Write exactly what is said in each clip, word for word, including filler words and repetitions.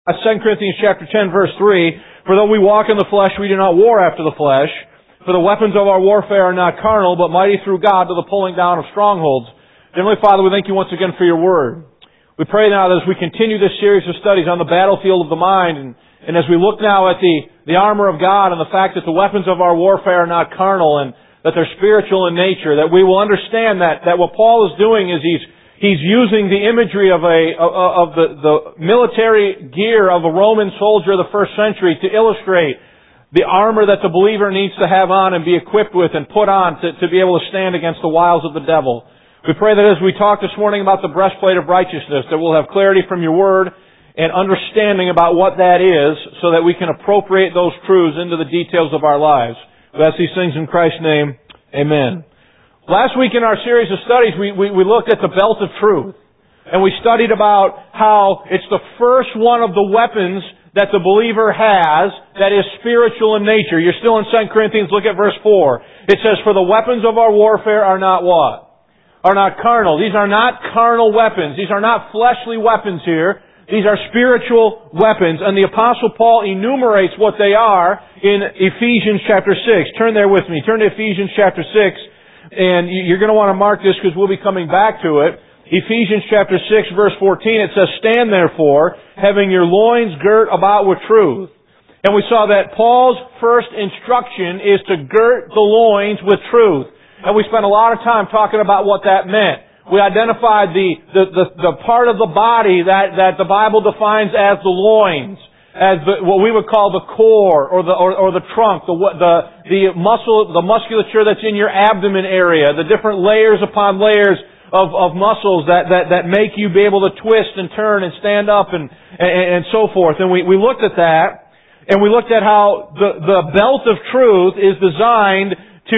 Second Corinthians chapter ten, verse three, for though we walk in the flesh, we do not war after the flesh. For the weapons of our warfare are not carnal, but mighty through God to the pulling down of strongholds. Heavenly Father, we thank you once again for your word. We pray now that as we continue this series of studies on the battlefield of the mind, and, and as we look now at the, the armor of God and the fact that the weapons of our warfare are not carnal and that they're spiritual in nature, that we will understand that, that what Paul is doing is he's He's using the imagery of a of the, the military gear of a Roman soldier of the first century to illustrate the armor that the believer needs to have on and be equipped with and put on to, to be able to stand against the wiles of the devil. We pray that as we talk this morning about the breastplate of righteousness, that we'll have clarity from your word and understanding about what that is so that we can appropriate those truths into the details of our lives. We ask these things in Christ's name. Amen. Last week in our series of studies, we, we, we looked at the belt of truth. And we studied about how it's the first one of the weapons that the believer has that is spiritual in nature. You're still in Second Corinthians, look at verse four. It says, for the weapons of our warfare are not what? Are not carnal. These are not carnal weapons. These are not fleshly weapons here. These are spiritual weapons. And the Apostle Paul enumerates what they are in Ephesians chapter six. Turn there with me. Turn to Ephesians chapter six. And you're going to want to mark this because we'll be coming back to it. Ephesians chapter six verse fourteen, it says, stand therefore, having your loins girt about with truth. And we saw that Paul's first instruction is to girt the loins with truth. And we spent a lot of time talking about what that meant. We identified the, the, the, the part of the body that, that the Bible defines as the loins, as the, what we would call the core or the or, or the trunk, the the the muscle, the musculature that's in your abdomen area, the different layers upon layers of, of muscles that, that, that make you be able to twist and turn and stand up and and, and so forth. And we, we looked at that, and we looked at how the, the belt of truth is designed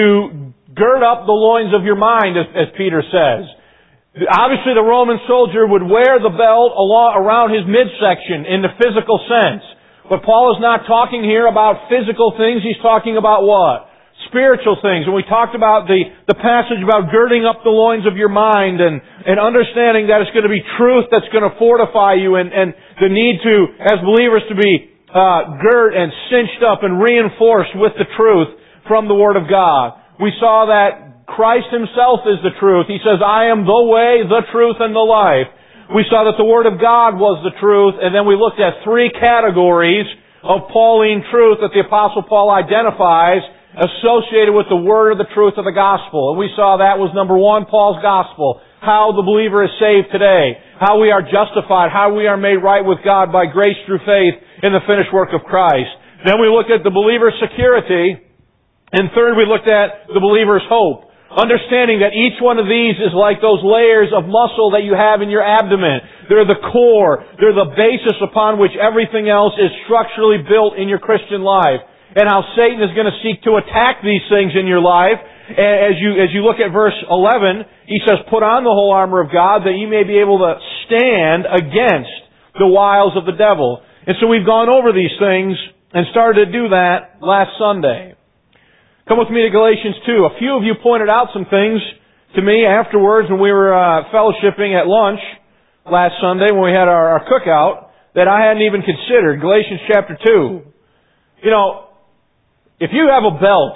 to gird up the loins of your mind, as, as Peter says. Obviously, the Roman soldier would wear the belt along, around his midsection in the physical sense. But Paul is not talking here about physical things. He's talking about what? Spiritual things. And we talked about the, the passage about girding up the loins of your mind and, and understanding that it's going to be truth that's going to fortify you and, and the need to, as believers, to be uh, girt and cinched up and reinforced with the truth from the Word of God. We saw that Christ Himself is the truth. He says, I am the way, the truth, and the life. We saw that the Word of God was the truth, and then we looked at three categories of Pauline truth that the Apostle Paul identifies associated with the Word of the truth of the gospel. And we saw that was number one, Paul's gospel. How the believer is saved today. How we are justified. How we are made right with God by grace through faith in the finished work of Christ. Then we looked at the believer's security. And third, we looked at the believer's hope. Understanding that each one of these is like those layers of muscle that you have in your abdomen. They're the core. They're the basis upon which everything else is structurally built in your Christian life. And how Satan is going to seek to attack these things in your life. As you, as you look at verse eleven, he says, put on the whole armor of God that you may be able to stand against the wiles of the devil. And so we've gone over these things and started to do that last Sunday. Come with me to Galatians two. A few of you pointed out some things to me afterwards when we were uh, fellowshipping at lunch last Sunday when we had our, our cookout that I hadn't even considered. Galatians chapter two. You know, if you have a belt,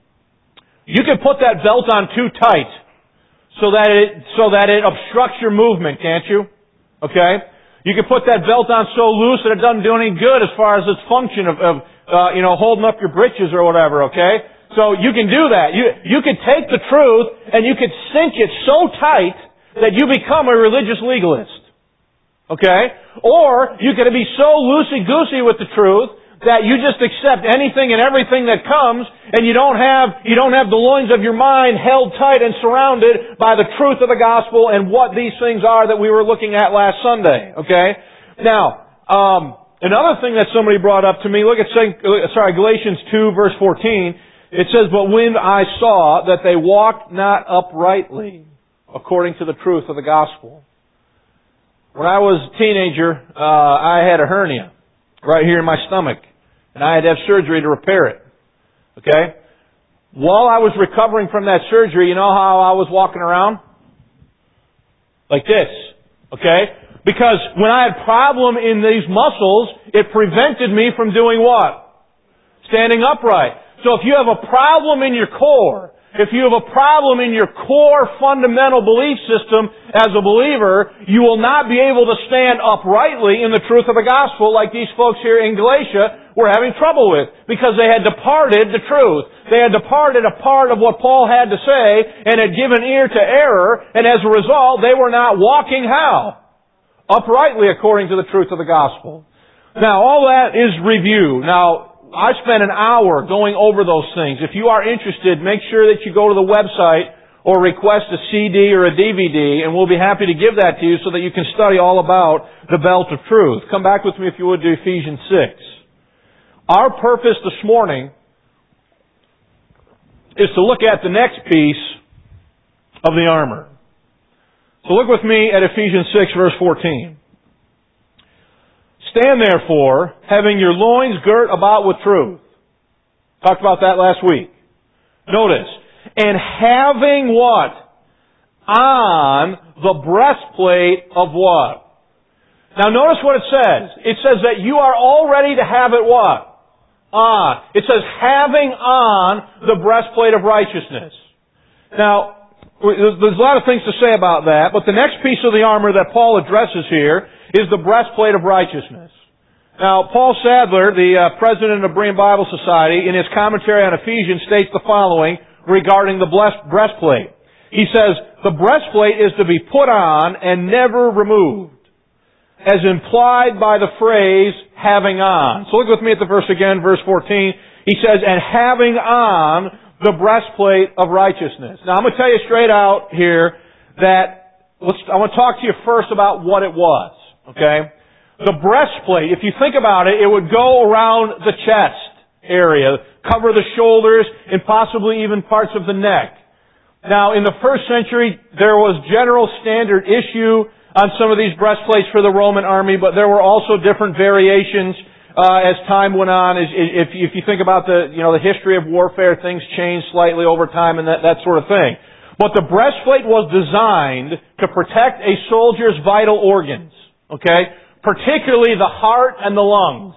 you can put that belt on too tight so that it so that it obstructs your movement, can't you? Okay? You can put that belt on so loose that it doesn't do any good as far as its function of, of uh, you know, holding up your britches or whatever, okay? So you can do that. You you can take the truth and you can cinch it so tight that you become a religious legalist. Okay? Or you can be so loosey-goosey with the truth that you just accept anything and everything that comes and you don't have you don't have the loins of your mind held tight and surrounded by the truth of the gospel and what these things are that we were looking at last Sunday. Okay? Now, um, another thing that somebody brought up to me, look at sorry, Galatians two verse fourteen. It says, but when I saw that they walked not uprightly according to the truth of the gospel. When I was a teenager, uh, I had a hernia right here in my stomach. And I had to have surgery to repair it. Okay? While I was recovering from that surgery, you know how I was walking around? Like this. Okay? Because when I had problem in these muscles, it prevented me from doing what? Standing upright. So if you have a problem in your core, if you have a problem in your core fundamental belief system as a believer, you will not be able to stand uprightly in the truth of the gospel like these folks here in Galatia were having trouble with, because they had departed the truth. They had departed a part of what Paul had to say and had given ear to error, and as a result, they were not walking how? Uprightly according to the truth of the gospel. Now, all that is review. Now, I spent an hour going over those things. If you are interested, make sure that you go to the website or request a C D or a D V D, and we'll be happy to give that to you so that you can study all about the belt of truth. Come back with me, if you would, to Ephesians six. Our purpose this morning is to look at the next piece of the armor. So look with me at Ephesians six, verse fourteen. Stand therefore, having your loins girt about with truth. Talked about that last week. Notice, and having what? On the breastplate of what? Now notice what it says. It says that you are all ready to have it what? On. It says having on the breastplate of righteousness. Now, there's a lot of things to say about that, but the next piece of the armor that Paul addresses here is the breastplate of righteousness. Now, Paul Sadler, the uh, president of Berean Bible Society, in his commentary on Ephesians, states the following regarding the breastplate. He says, the breastplate is to be put on and never removed, as implied by the phrase, having on. So look with me at the verse again, verse fourteen. He says, and having on the breastplate of righteousness. Now, I'm going to tell you straight out here that let's, I want to talk to you first about what it was. Okay? The breastplate, if you think about it, it would go around the chest area, cover the shoulders, and possibly even parts of the neck. Now, in the first century, there was general standard issue on some of these breastplates for the Roman army, but there were also different variations uh, as time went on. As, if, if you think about the, you know, the history of warfare, things changed slightly over time and that, that sort of thing. But the breastplate was designed to protect a soldier's vital organs. Okay? Particularly the heart and the lungs.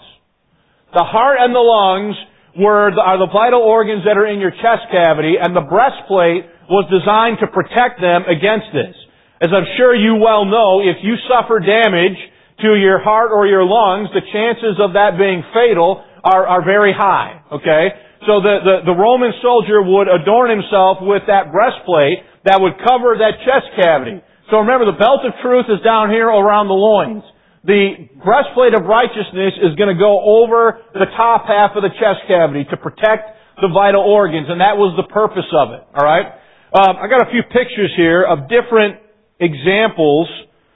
The heart and the lungs were the, are the vital organs that are in your chest cavity, and the breastplate was designed to protect them against this. As I'm sure you well know, if you suffer damage to your heart or your lungs, the chances of that being fatal are, are very high. Okay? So the, the, the Roman soldier would adorn himself with that breastplate that would cover that chest cavity. So remember, the belt of truth is down here around the loins. The breastplate of righteousness is going to go over the top half of the chest cavity to protect the vital organs, and that was the purpose of it. All right? Um, I got a few pictures here of different examples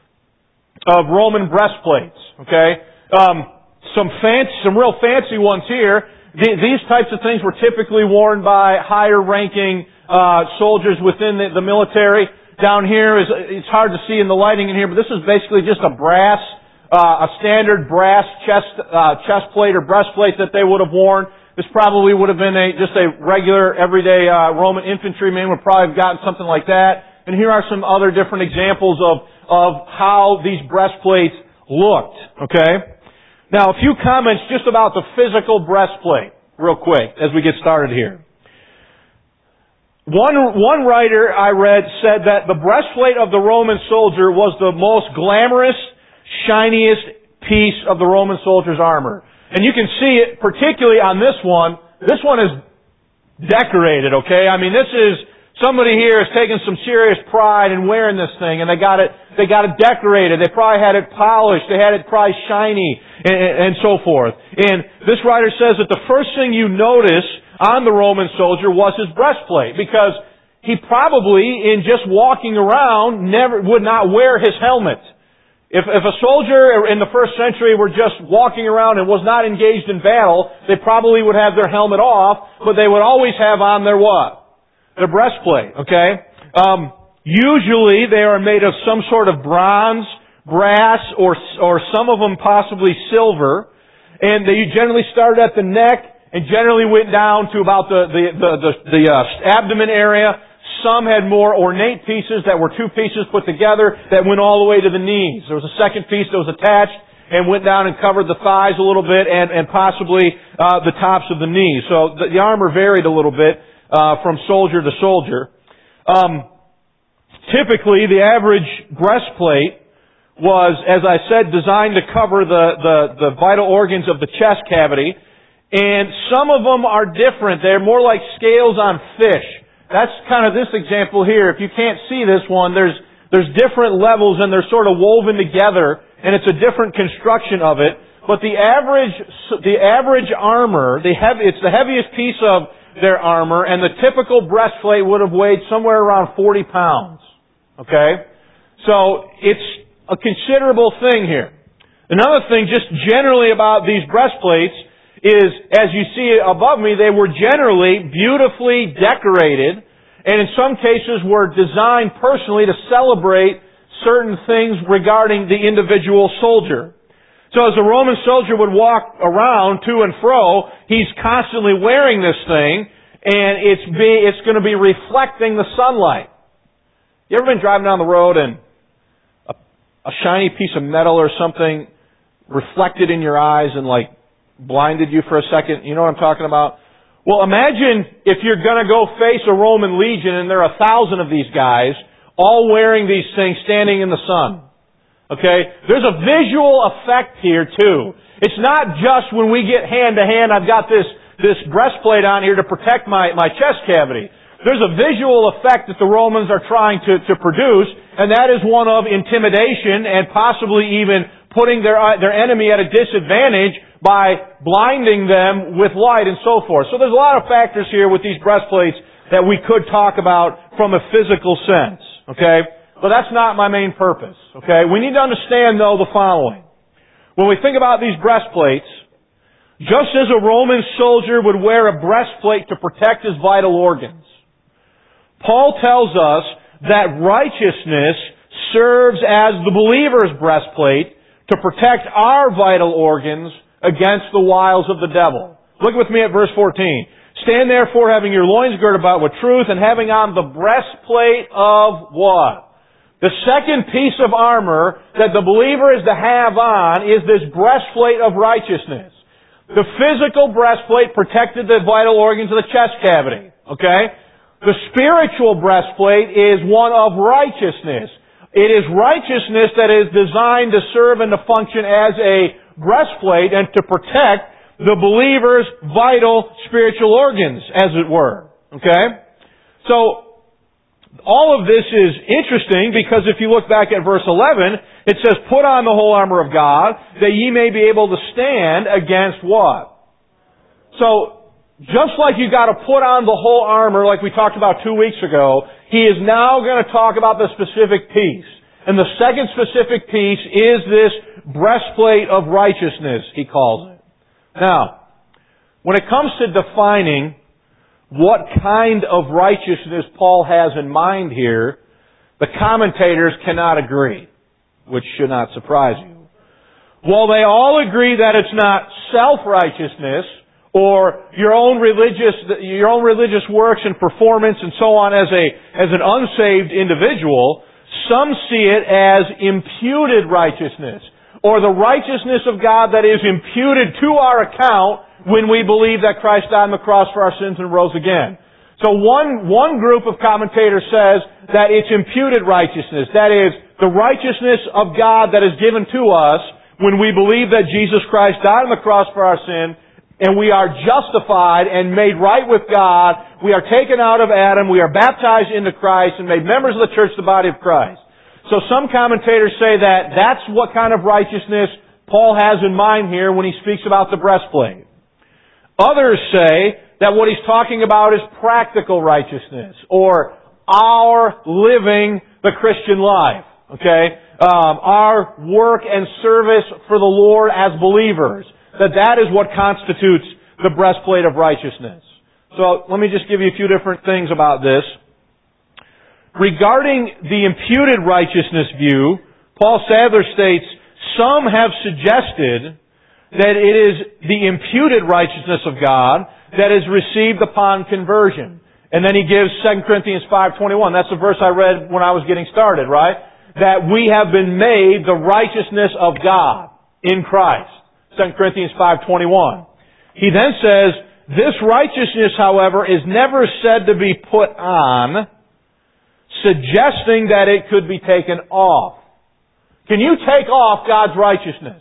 of Roman breastplates. Okay, um, some fancy, some real fancy ones here. The, these types of things were typically worn by higher-ranking uh, soldiers within the, the military. Down here is it's hard to see in the lighting in here, but this is basically just a brass. Uh, a standard brass chest uh, chest plate or breastplate that they would have worn. This probably would have been a just a regular, everyday uh, Roman infantryman would probably have gotten something like that. And here are some other different examples of of how these breastplates looked. Okay. Now, a few comments just about the physical breastplate, real quick, as we get started here. One one writer I read said that the breastplate of the Roman soldier was the most glamorous, shiniest piece of the Roman soldier's armor. And you can see it particularly on this one. This one is decorated, okay? I mean, this is, somebody here has taken some serious pride in wearing this thing, and they got it, they got it decorated. They probably had it polished. They had it probably shiny, and, and so forth. And this writer says that the first thing you notice on the Roman soldier was his breastplate, because he probably, in just walking around, never would not wear his helmet. If, if a soldier in the first century were just walking around and was not engaged in battle, they probably would have their helmet off, but they would always have on their what? Their breastplate, okay? Um, usually they are made of some sort of bronze, brass, or or some of them possibly silver, and they generally started at the neck and generally went down to about the the the, the, the uh, abdomen area. Some had more ornate pieces that were two pieces put together that went all the way to the knees. There was a second piece that was attached and went down and covered the thighs a little bit and, and possibly uh, the tops of the knees. So the, the armor varied a little bit uh, from soldier to soldier. Um, typically, the average breastplate was, as I said, designed to cover the, the, the vital organs of the chest cavity. And some of them are different. They're more like scales on fish. That's kind of this example here. If you can't see this one, there's there's different levels and they're sort of woven together, and it's a different construction of it. But the average the average armor, the heavy, it's the heaviest piece of their armor, and the typical breastplate would have weighed somewhere around forty pounds. Okay? So it's a considerable thing here. Another thing, just generally about these breastplates, is, as you see above me, they were generally beautifully decorated, and in some cases were designed personally to celebrate certain things regarding the individual soldier. So as a Roman soldier would walk around to and fro, he's constantly wearing this thing, and it's be, it's going to be reflecting the sunlight. You ever been driving down the road and a, a shiny piece of metal or something reflected in your eyes and like blinded you for a second? You know what I'm talking about? Well, imagine if you're going to go face a Roman legion and there are a thousand of these guys all wearing these things standing in the sun. Okay? There's a visual effect here too. It's not just when we get hand to hand, I've got this, this breastplate on here to protect my, my chest cavity. There's a visual effect that the Romans are trying to, to produce, and that is one of intimidation and possibly even putting their, their enemy at a disadvantage by blinding them with light and so forth. So there's a lot of factors here with these breastplates that we could talk about from a physical sense. Okay? But that's not my main purpose. Okay? We need to understand, though, the following. When we think about these breastplates, just as a Roman soldier would wear a breastplate to protect his vital organs, Paul tells us that righteousness serves as the believer's breastplate to protect our vital organs against the wiles of the devil. Look with me at verse fourteen. Stand therefore having your loins girded about with truth and having on the breastplate of what? The second piece of armor that the believer is to have on is this breastplate of righteousness. The physical breastplate protected the vital organs of the chest cavity. Okay? The spiritual breastplate is one of righteousness. It is righteousness that is designed to serve and to function as a breastplate and to protect the believer's vital spiritual organs, as it were. Okay? So, all of this is interesting because if you look back at verse eleven, it says, put on the whole armor of God that ye may be able to stand against what? So, just like you got to put on the whole armor like we talked about two weeks ago, he is now going to talk about the specific piece. And the second specific piece is this breastplate of righteousness, he calls it. Now, when it comes to defining what kind of righteousness Paul has in mind here, the commentators cannot agree, which should not surprise you. While they all agree that it's not self-righteousness or your own religious your own religious works and performance and so on as a as an unsaved individual, some see it as imputed righteousness, or the righteousness of God that is imputed to our account when we believe that Christ died on the cross for our sins and rose again. So one, one group of commentators says that it's imputed righteousness. That is, the righteousness of God that is given to us when we believe that Jesus Christ died on the cross for our sin, and we are justified and made right with God. We are taken out of Adam. We are baptized into Christ and made members of the church, the body of Christ. So some commentators say that that's what kind of righteousness Paul has in mind here when he speaks about the breastplate. Others say that what he's talking about is practical righteousness, or our living the Christian life. Okay? Um, our work and service for the Lord as believers. That that is what constitutes the breastplate of righteousness. So let me just give you a few different things about this. Regarding the imputed righteousness view, Paul Sadler states, some have suggested that it is the imputed righteousness of God that is received upon conversion. And then he gives Second Corinthians five twenty-one. That's the verse I read when I was getting started, right? That we have been made the righteousness of God in Christ. Second Corinthians five twenty-one. He then says, this righteousness, however, is never said to be put on, suggesting that it could be taken off. Can you take off God's righteousness?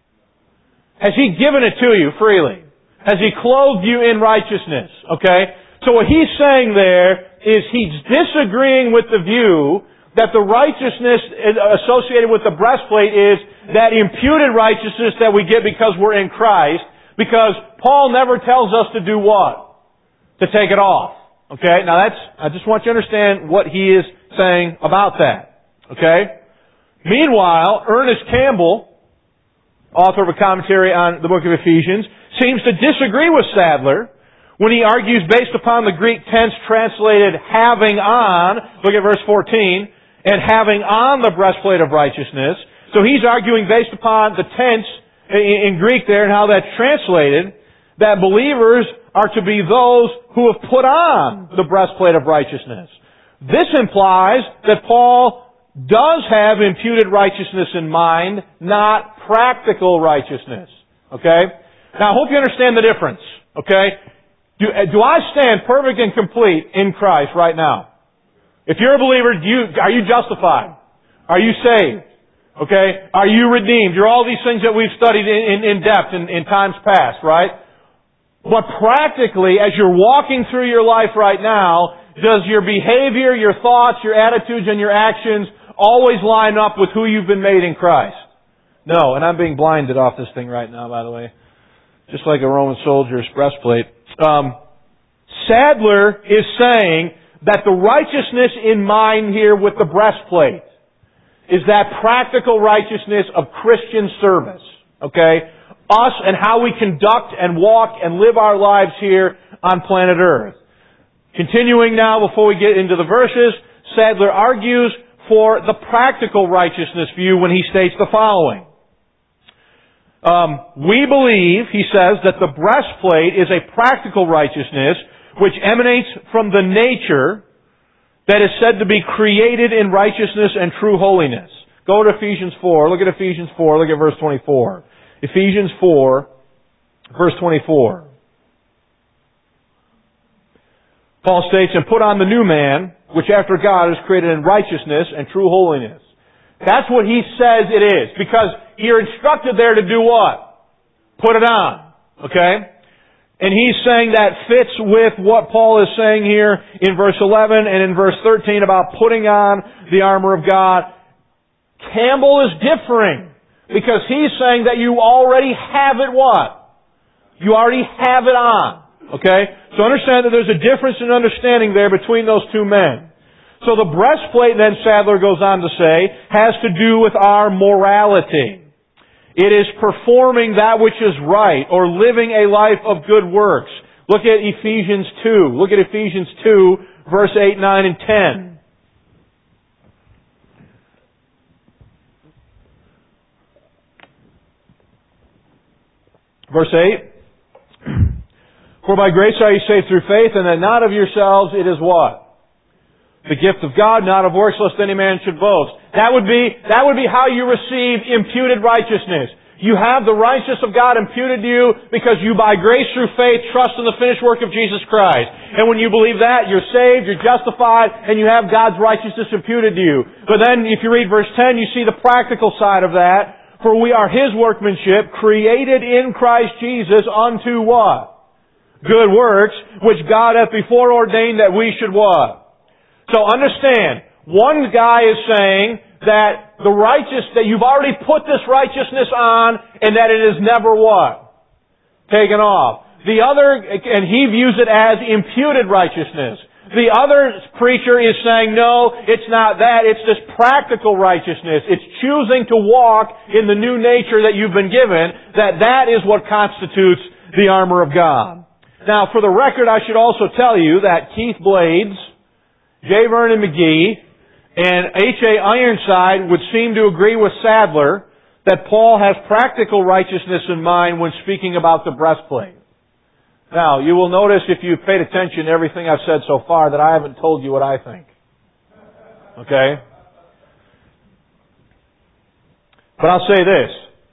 Has He given it to you freely? Has He clothed you in righteousness? Okay? So what he's saying there is he's disagreeing with the view that the righteousness associated with the breastplate is that imputed righteousness that we get because we're in Christ, because Paul never tells us to do what? To take it off. Okay? Now that's, I just want you to understand what he is saying about that. Okay? Meanwhile, Ernest Campbell, author of a commentary on the book of Ephesians, seems to disagree with Sadler when he argues based upon the Greek tense translated having on, look at verse fourteen, and having on the breastplate of righteousness. So he's arguing based upon the tense in Greek there and how that's translated, that believers are to be those who have put on the breastplate of righteousness. This implies that Paul does have imputed righteousness in mind, not practical righteousness. Okay? Now I hope you understand the difference. Okay? Do, do I stand perfect and complete in Christ right now? If you're a believer, do you, are you justified? Are you saved? Okay? Are you redeemed? You're all these things that we've studied in, in, in depth in, in times past, right? But practically, as you're walking through your life right now, does your behavior, your thoughts, your attitudes, and your actions always line up with who you've been made in Christ? No, and I'm being blinded off this thing right now, by the way. Just like a Roman soldier's breastplate. Um, Sadler is saying that the righteousness in mind here with the breastplate is that practical righteousness of Christian service. Okay? Us and how we conduct and walk and live our lives here on planet Earth. Continuing now before we get into the verses, Sadler argues for the practical righteousness view when he states the following. Um, we believe, he says, that the breastplate is a practical righteousness which emanates from the nature that is said to be created in righteousness and true holiness. Go to Ephesians four. Look at Ephesians four. Look at verse twenty-four. Ephesians four, verse twenty-four. Paul states, and put on the new man, which after God is created in righteousness and true holiness. That's what he says it is. Because you're instructed there to do what? Put it on. Okay? And he's saying that fits with what Paul is saying here in verse eleven and in verse thirteen about putting on the armor of God. Campbell is differing because he's saying that you already have it what? You already have it on. Okay? So understand that there's a difference in understanding there between those two men. So the breastplate, then Sadler goes on to say, has to do with our morality. It is performing that which is right, or living a life of good works. Look at Ephesians two. Look at Ephesians two, verse eight, nine, and ten. Verse eight. For by grace are you saved through faith, and that not of yourselves, it is what? The gift of God, not of works, lest any man should boast. That would be, that would be how you receive imputed righteousness. You have the righteousness of God imputed to you because you by grace through faith trust in the finished work of Jesus Christ. And when you believe that, you're saved, you're justified, and you have God's righteousness imputed to you. But then if you read verse ten, you see the practical side of that. For we are His workmanship, created in Christ Jesus unto what? Good works, which God hath before ordained that we should what? So understand, one guy is saying that the righteous, that you've already put this righteousness on and that it is never what? Taken off. The other, and he views it as imputed righteousness. The other preacher is saying, no, it's not that. It's this practical righteousness. It's choosing to walk in the new nature that you've been given, that that is what constitutes the armor of God. Now, for the record, I should also tell you that Keith Blades, J. Vernon McGee, and H A Ironside would seem to agree with Sadler that Paul has practical righteousness in mind when speaking about the breastplate. Now, you will notice if you've paid attention to everything I've said so far that I haven't told you what I think. Okay? But I'll say this.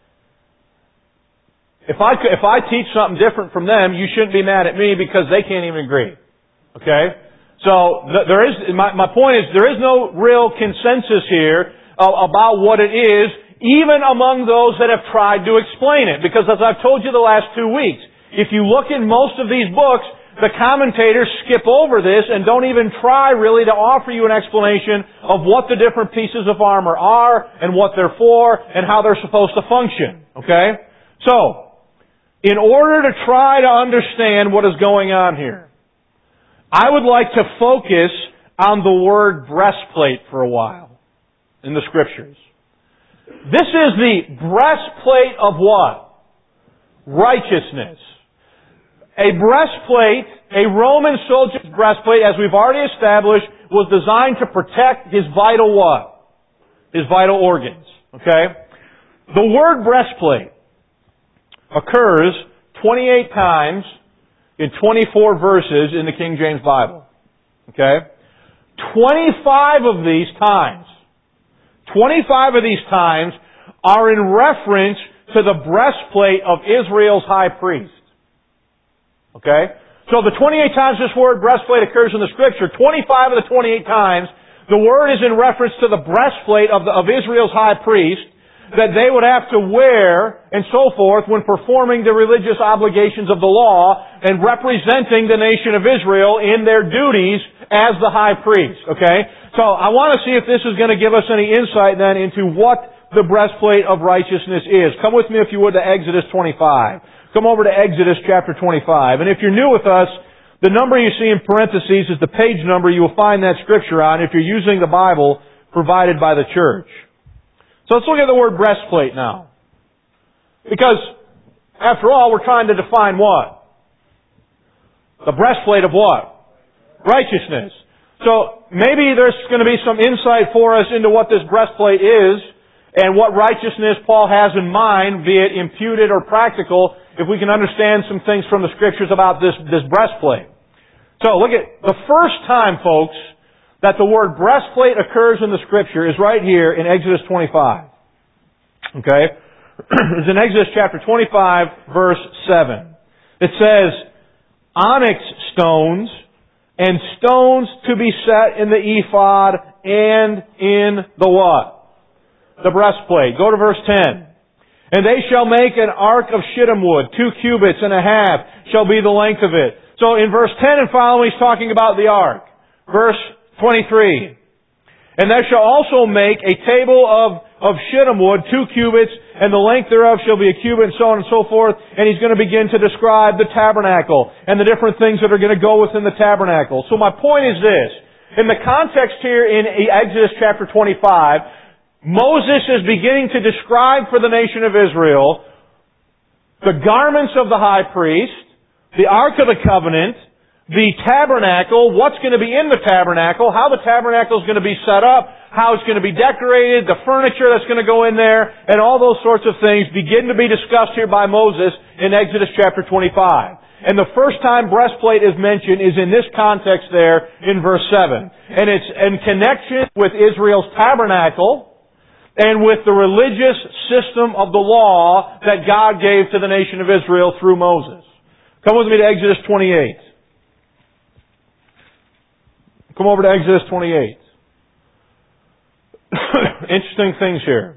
If I, if I teach something different from them, you shouldn't be mad at me because they can't even agree. Okay? So, there is, my, my point is, there is no real consensus here about what it is, even among those that have tried to explain it. Because as I've told you the last two weeks, if you look in most of these books, the commentators skip over this and don't even try really to offer you an explanation of what the different pieces of armor are and what they're for and how they're supposed to function. Okay? So, in order to try to understand what is going on here, I would like to focus on the word breastplate for a while in the Scriptures. This is the breastplate of what? Righteousness. A breastplate, a Roman soldier's breastplate, as we've already established, was designed to protect his vital what? His vital organs. Okay? The word breastplate occurs twenty-eight times in twenty-four verses in the King James Bible. Okay? twenty-five of these times, twenty-five of these times are in reference to the breastplate of Israel's high priest. Okay? So the twenty-eight times this word breastplate occurs in the Scripture, twenty-five of the twenty-eight times, the word is in reference to the breastplate of, the, of Israel's high priest that they would have to wear and so forth when performing the religious obligations of the law and representing the nation of Israel in their duties as the high priest. Okay? So I want to see if this is going to give us any insight then into what the breastplate of righteousness is. Come with me, if you would, to Exodus twenty-five. Come over to Exodus chapter twenty-five. And if you're new with us, the number you see in parentheses is the page number you will find that Scripture on if you're using the Bible provided by the church. So let's look at the word breastplate now. Because, after all, we're trying to define what? The breastplate of what? Righteousness. So, maybe there's going to be some insight for us into what this breastplate is and what righteousness Paul has in mind, be it imputed or practical, if we can understand some things from the Scriptures about this, this breastplate. So, look at, the first time, folks, that the word breastplate occurs in the Scripture is right here in Exodus twenty-five. Okay? It's in Exodus chapter twenty-five, verse seven. It says, onyx stones and stones to be set in the ephod and in the what? The breastplate. Go to verse ten. And they shall make an ark of shittim wood, two cubits and a half shall be the length of it. So in verse ten and following, he's talking about the ark. Verse twenty-three. And thou shalt also make a table of, of shittim wood, two cubits, and the length thereof shall be a cubit, and so on and so forth. And he's going to begin to describe the tabernacle and the different things that are going to go within the tabernacle. So my point is this. In the context here in Exodus chapter twenty-five, Moses is beginning to describe for the nation of Israel the garments of the high priest, the Ark of the Covenant, the tabernacle, what's going to be in the tabernacle, how the tabernacle is going to be set up, how it's going to be decorated, the furniture that's going to go in there, and all those sorts of things begin to be discussed here by Moses in Exodus chapter twenty-five. And the first time breastplate is mentioned is in this context there in verse seven. And it's in connection with Israel's tabernacle and with the religious system of the law that God gave to the nation of Israel through Moses. Come with me to Exodus twenty-eight. Come over to Exodus twenty-eight. Interesting things here.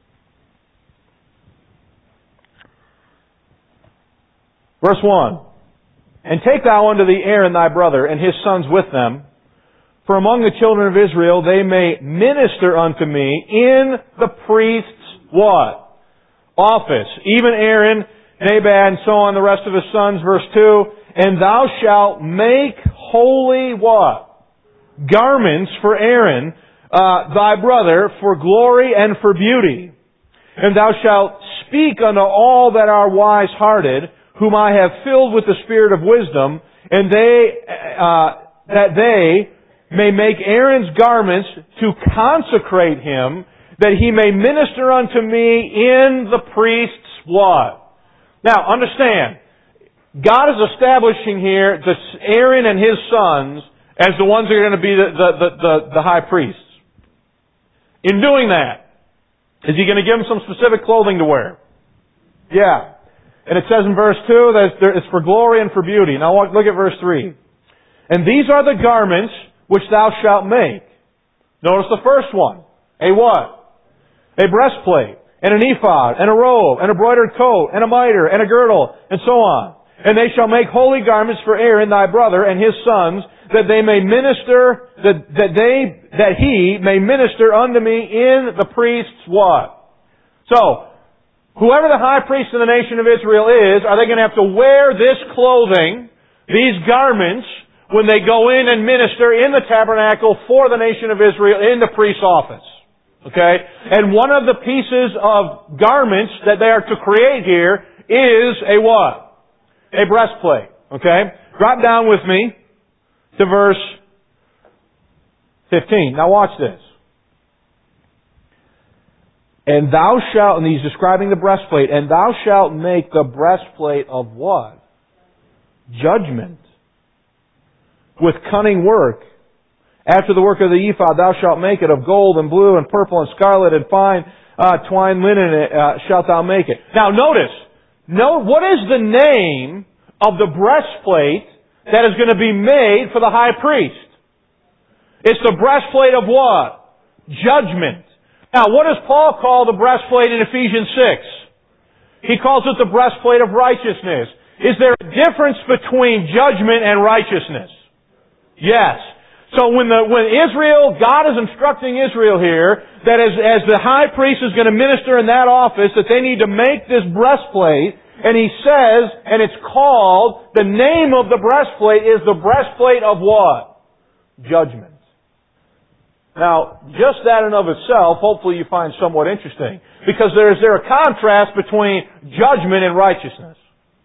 Verse one. And take thou unto thee Aaron thy brother, and his sons with them, for among the children of Israel they may minister unto me in the priest's what? Office. Even Aaron, Nadab, and so on, the rest of his sons. Verse two. And thou shalt make holy what? Garments for Aaron, uh, thy brother, for glory and for beauty. And thou shalt speak unto all that are wise-hearted, whom I have filled with the spirit of wisdom, and they, uh, that they may make Aaron's garments to consecrate him, that he may minister unto me in the priest's what? Now, understand, God is establishing here the Aaron and his sons as the ones that are going to be the, the, the, the, the high priests. In doing that, is he going to give them some specific clothing to wear? Yeah. And it says in verse two that it's for glory and for beauty. Now look at verse three. And these are the garments which thou shalt make. Notice the first one. A what? A breastplate, and an ephod, and a robe, and a broidered coat, and a mitre, and a girdle, and so on. And they shall make holy garments for Aaron thy brother and his sons, that they may minister, that, that they, that he may minister unto me in the priest's what? So, whoever the high priest of the nation of Israel is, are they going to have to wear this clothing, these garments, when they go in and minister in the tabernacle for the nation of Israel in the priest's office? Okay? And one of the pieces of garments that they are to create here is a what? A breastplate. Okay? Drop down with me to verse fifteen. Now watch this. And thou shalt, and he's describing the breastplate, and thou shalt make the breastplate of what? Judgment. With cunning work. After the work of the ephod, thou shalt make it of gold and blue and purple and scarlet and fine uh, twined linen uh, shalt thou make it. Now notice, note what is the name of the breastplate that is going to be made for the high priest? It's the breastplate of what? Judgment. Now what does Paul call the breastplate in Ephesians six? He calls it the breastplate of righteousness. Is there a difference between judgment and righteousness? Yes. So when the when Israel, God is instructing Israel here that as, as the high priest is going to minister in that office, that they need to make this breastplate, and he says, and it's called, the name of the breastplate is the breastplate of what? Judgment. Now, just that in of itself, hopefully you find somewhat interesting, because there is there a contrast between judgment and righteousness.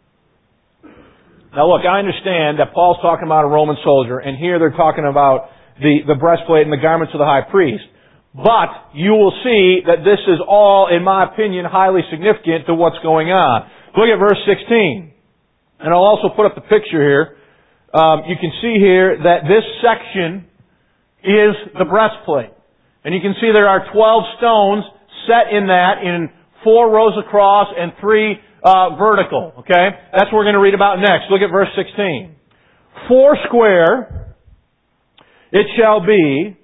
Now look, I understand that Paul's talking about a Roman soldier, and here they're talking about the, the breastplate and the garments of the high priest. But you will see that this is all, in my opinion, highly significant to what's going on. Look at verse sixteen. And I'll also put up the picture here. Um, you can see here that this section is the breastplate. And you can see there are twelve stones set in that in four rows across and three Uh, vertical, okay? That's what we're going to read about next. Look at verse sixteen. Four square it shall be,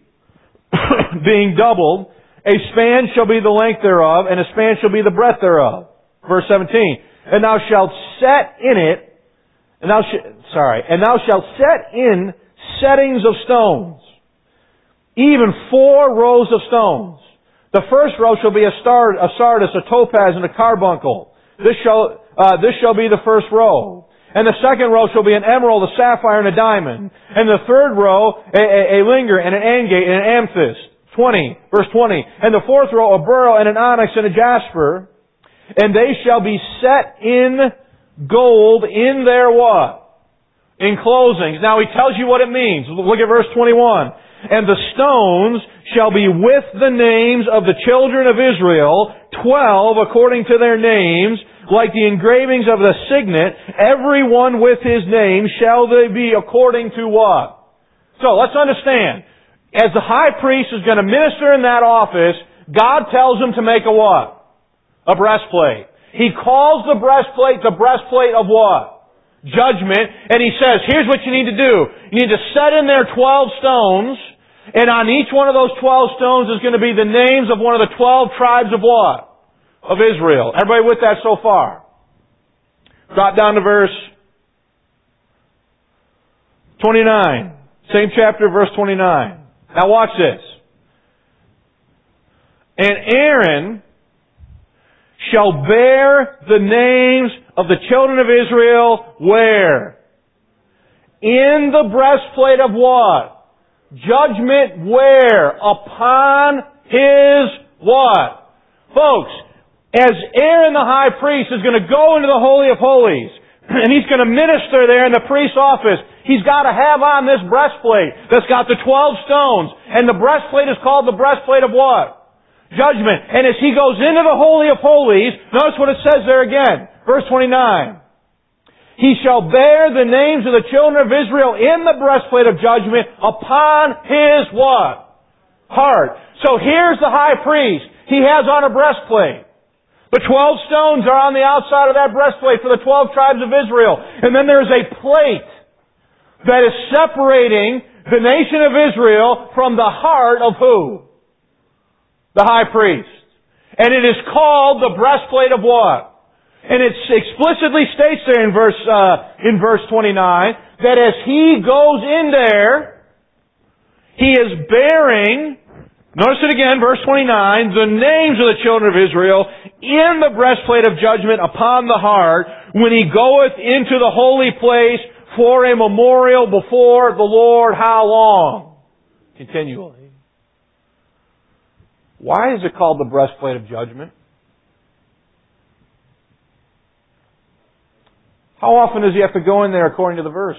being doubled, a span shall be the length thereof, and a span shall be the breadth thereof. Verse seventeen. And thou shalt set in it, and thou sh- sorry, and thou shalt set in settings of stones, even four rows of stones. The first row shall be a, star, a sardis, a topaz, and a carbuncle. This shall, uh, this shall be the first row. And the second row shall be an emerald, a sapphire, and a diamond. And the third row, a, a, a linger, and an agate, and an amethyst. twenty, verse twenty. And the fourth row, a beryl, and an onyx, and a jasper. And they shall be set in gold in their what? Enclosings. Now he tells you what it means. Look at verse twenty-one. And the stones shall be with the names of the children of Israel, twelve according to their names, like the engravings of the signet, every one with his name shall they be according to what? So let's understand. As the high priest is going to minister in that office, God tells him to make a what? A breastplate. He calls the breastplate the breastplate of what? Judgment. And he says, here's what you need to do. You need to set in there twelve stones, and on each one of those twelve stones is going to be the names of one of the twelve tribes of what? Of Israel. Everybody with that so far? Drop down to verse twenty-nine. Same chapter, verse twenty-nine. Now watch this. And Aaron shall bear the names of the children of Israel where? In the breastplate of what? Judgment where? Upon his what? Folks, as Aaron the high priest is going to go into the Holy of Holies, and he's going to minister there in the priest's office, he's got to have on this breastplate that's got the twelve stones. And the breastplate is called the breastplate of what? Judgment. And as he goes into the Holy of Holies, notice what it says there again. Verse twenty-nine. He shall bear the names of the children of Israel in the breastplate of judgment upon his what? Heart. So here's the high priest. He has on a breastplate. The twelve stones are on the outside of that breastplate for the twelve tribes of Israel. And then there's a plate that is separating the nation of Israel from the heart of who? The high priest. And it is called the breastplate of what? And it explicitly states there in verse uh, in verse twenty-nine that as he goes in there, he is bearing, notice it again, verse twenty-nine, the names of the children of Israel in the breastplate of judgment upon the heart when he goeth into the holy place for a memorial before the Lord. How long? Continually. Why is it called the breastplate of judgment? How often does he have to go in there according to the verse?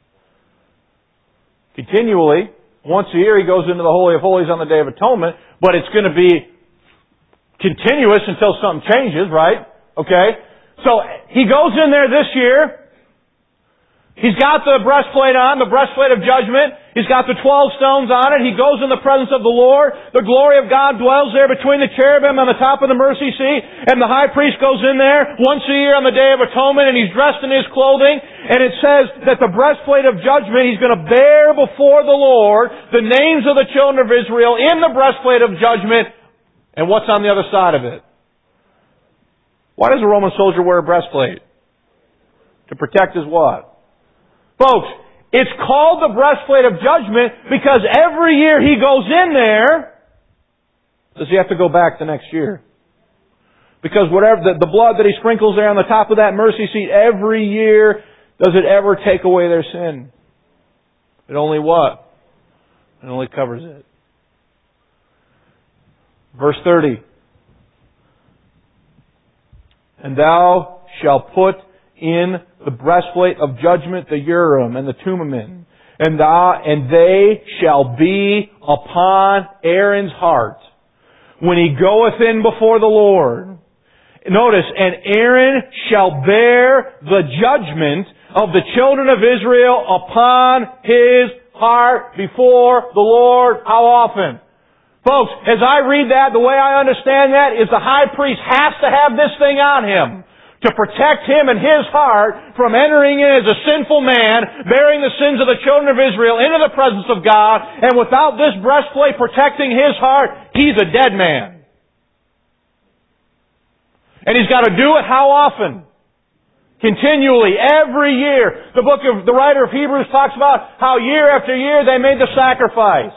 Continually. Once a year he goes into the Holy of Holies on the Day of Atonement, but it's going to be continuous until something changes, right? Okay? So he goes in there this year. He's got the breastplate on, the breastplate of judgment. He's got the twelve stones on it. He goes in the presence of the Lord. The glory of God dwells there between the cherubim on the top of the mercy seat. And the high priest goes in there once a year on the Day of Atonement, and he's dressed in his clothing. And it says that the breastplate of judgment, he's going to bear before the Lord the names of the children of Israel in the breastplate of judgment. And what's on the other side of it? Why does a Roman soldier wear a breastplate? To protect his what? Folks, it's called the breastplate of judgment because every year he goes in there, does he have to go back the next year? Because whatever the, the blood that he sprinkles there on the top of that mercy seat every year, does it ever take away their sin? It only what? It only covers it. Verse thirty. And thou shalt put in the breastplate of judgment the Urim and the Thummim, and thou, and they shall be upon Aaron's heart when he goeth in before the Lord. Notice, and Aaron shall bear the judgment of the children of Israel upon his heart before the Lord. How often? Folks, as I read that, the way I understand that is the high priest has to have this thing on him to protect him and his heart from entering in as a sinful man, bearing the sins of the children of Israel into the presence of God, and without this breastplate protecting his heart, he's a dead man. And he's got to do it how often? Continually, every year. The book of the writer of Hebrews talks about how year after year they made the sacrifice.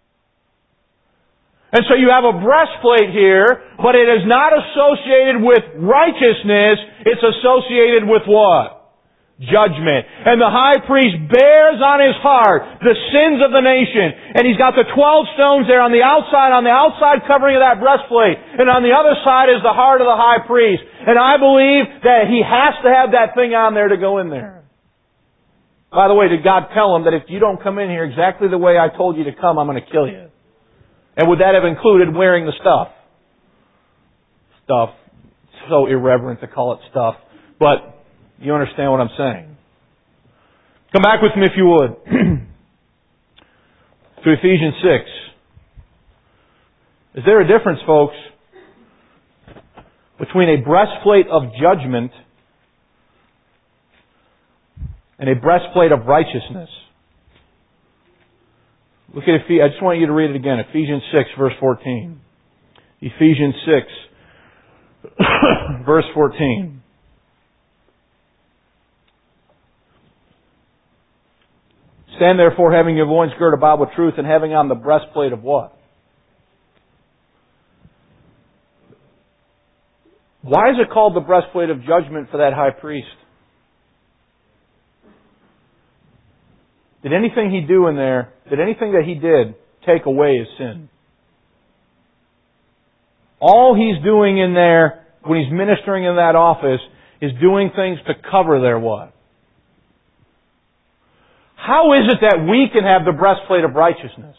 And so you have a breastplate here, but it is not associated with righteousness, it's associated with what? Judgment. And the high priest bears on his heart the sins of the nation. And he's got the twelve stones there on the outside, on the outside covering of that breastplate. And on the other side is the heart of the high priest. And I believe that he has to have that thing on there to go in there. By the way, did God tell him that if you don't come in here exactly the way I told you to come, I'm going to kill you? And would that have included wearing the stuff? Stuff. So irreverent to call it stuff. But you understand what I'm saying. Come back with me if you would. To Ephesians six. Is there a difference, folks, between a breastplate of judgment and a breastplate of righteousness? Look at Ephesians. I just want you to read it again. Ephesians six, verse fourteen. Ephesians six, verse fourteen. Stand therefore, having your loins girt about with truth, and having on the breastplate of what? Why is it called the breastplate of judgment for that high priest? Did anything he do in there, did anything that he did take away his sin? All he's doing in there, when he's ministering in that office, is doing things to cover their what? How is it that we can have the breastplate of righteousness?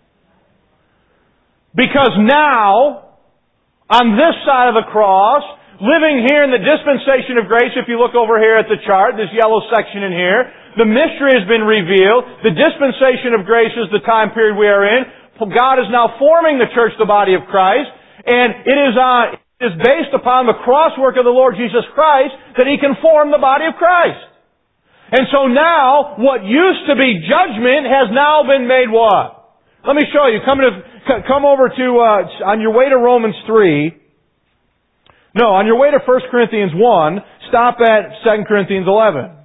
Because now, on this side of the cross, living here in the dispensation of grace. If you look over here at the chart, this yellow section in here, the mystery has been revealed. The dispensation of grace is the time period we are in. God is now forming the church, the body of Christ, and it is on, it is based upon the cross work of the Lord Jesus Christ that He can form the body of Christ. And so now, what used to be judgment has now been made what? Let me show you. Come to, come over to, uh, on your way to Romans three. No, on your way to First Corinthians one, stop at Second Corinthians eleven.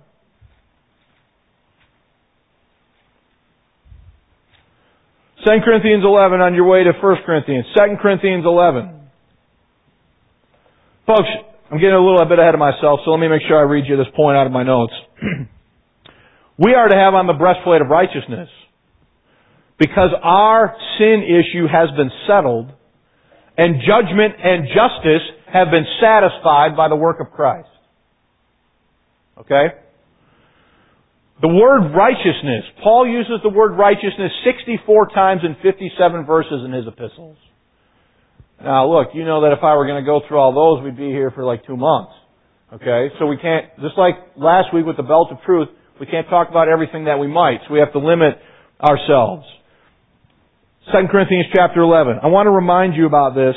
Second Corinthians eleven on your way to First Corinthians. Second Corinthians eleven. Folks, I'm getting a little bit ahead of myself, so let me make sure I read you this point out of my notes. We are to have on the breastplate of righteousness, because our sin issue has been settled, and judgment and justice have been satisfied by the work of Christ. Okay? The word righteousness, Paul uses the word righteousness sixty-four times in fifty-seven verses in his epistles. Now look, you know that if I were going to go through all those, we'd be here for like two months. Okay? So we can't, just like last week with the belt of truth, we can't talk about everything that we might, so we have to limit ourselves. Second Corinthians chapter eleven. I want to remind you about this.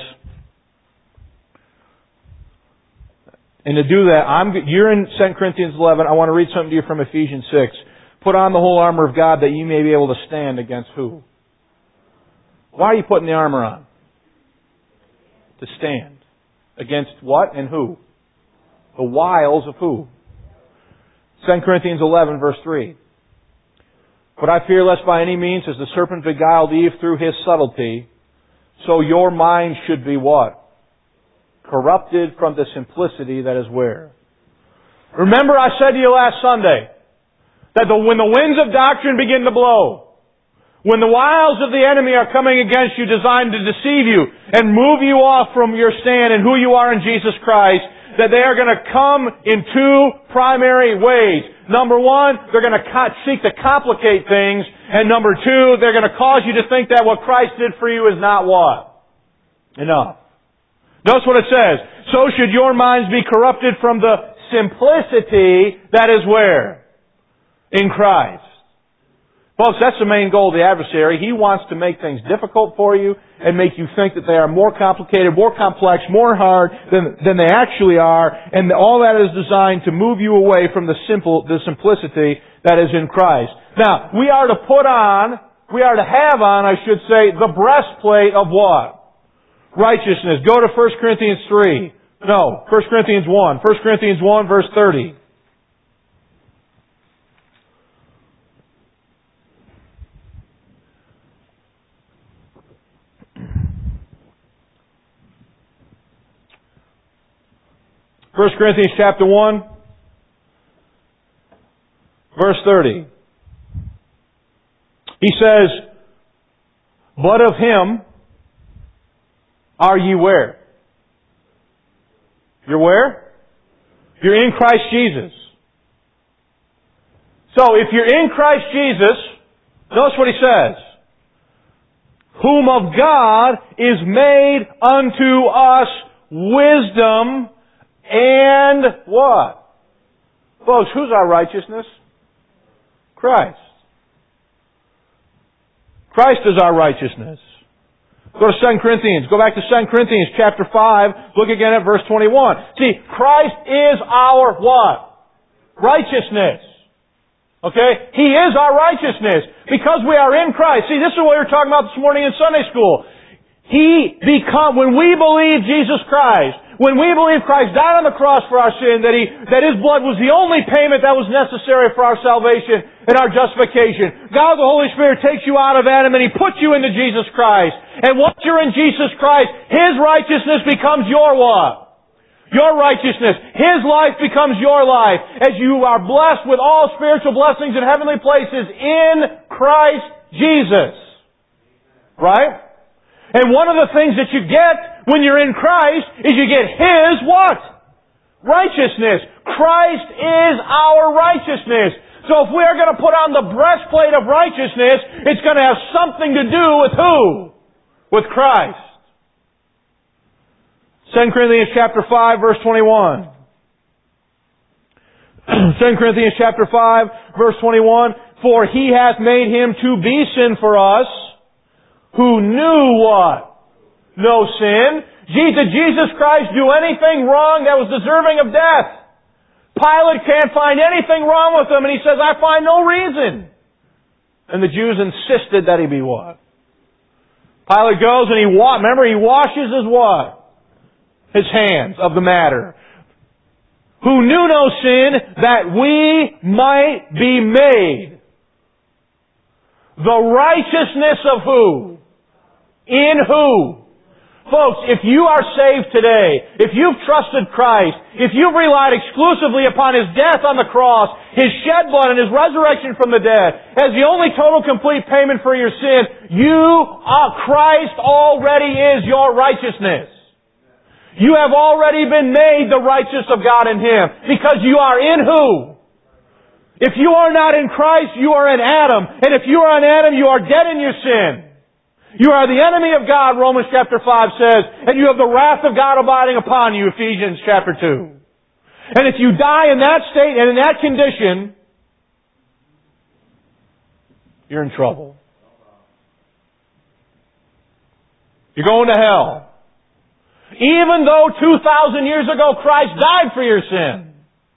And to do that, I'm, you're in Second Corinthians eleven. I want to read something to you from Ephesians six. Put on the whole armor of God that you may be able to stand against who? Why are you putting the armor on? To stand. Against what and who? The wiles of who? Second Corinthians eleven, verse three. But I fear lest by any means, as the serpent beguiled Eve through his subtlety, so your mind should be what? Corrupted from the simplicity that is where? Remember I said to you last Sunday, that the, when the winds of doctrine begin to blow, when the wiles of the enemy are coming against you designed to deceive you and move you off from your stand and who you are in Jesus Christ, that they are going to come in two primary ways. Number one, they're going to seek to complicate things. And number two, they're going to cause you to think that what Christ did for you is not what? Enough. Notice what it says. So should your minds be corrupted from the simplicity that is where? In Christ. Folks, that's the main goal of the adversary. He wants to make things difficult for you and make you think that they are more complicated, more complex, more hard than, than they actually are. And all that is designed to move you away from the simple, the simplicity that is in Christ. Now, we are to put on, we are to have on, I should say, the breastplate of what? Righteousness. Go to First Corinthians three. No, First Corinthians one. First Corinthians one, verse thirty. First Corinthians chapter one, verse thirty. He says, but of Him are ye where? You're where? You're in Christ Jesus. So if you're in Christ Jesus, notice what he says. Whom of God is made unto us wisdom and what? Folks, who's our righteousness? Christ. Christ is our righteousness. Go to Second Corinthians. Go back to Second Corinthians chapter five. Look again at verse twenty-one. See, Christ is our what? Righteousness. Okay? He is our righteousness. Because we are in Christ. See, this is what we were talking about this morning in Sunday school. He become, when we believe Jesus Christ, when we believe Christ died on the cross for our sin, that He, that His blood was the only payment that was necessary for our salvation and our justification, God the Holy Spirit takes you out of Adam and He puts you into Jesus Christ. And once you're in Jesus Christ, His righteousness becomes your what? Your righteousness. His life becomes your life as you are blessed with all spiritual blessings in heavenly places in Christ Jesus. Right? And one of the things that you get when you're in Christ is you get His what? Righteousness. Christ is our righteousness. So if we are going to put on the breastplate of righteousness, it's going to have something to do with who? With Christ. Second Corinthians chapter five, verse twenty-one. Second Corinthians chapter five, verse twenty-one. For He hath made Him to be sin for us, who knew what? No sin. Did Jesus Christ do anything wrong that was deserving of death? Pilate can't find anything wrong with Him, and he says, I find no reason. And the Jews insisted that He be what? Pilate goes and he wa- remember, he washes his what? His hands of the matter. Who knew no sin, that we might be made the righteousness of who? In who? Folks, if you are saved today, if you've trusted Christ, if you've relied exclusively upon His death on the cross, His shed blood and His resurrection from the dead, as the only total complete payment for your sin, you, uh, Christ already is your righteousness. You have already been made the righteous of God in Him, because you are in who? If you are not in Christ, you are in Adam. And if you are in Adam, you are dead in your sin. You are the enemy of God, Romans chapter five says, and you have the wrath of God abiding upon you, Ephesians chapter two. And if you die in that state and in that condition, you're in trouble. You're going to hell. Even though two thousand years ago Christ died for your sin.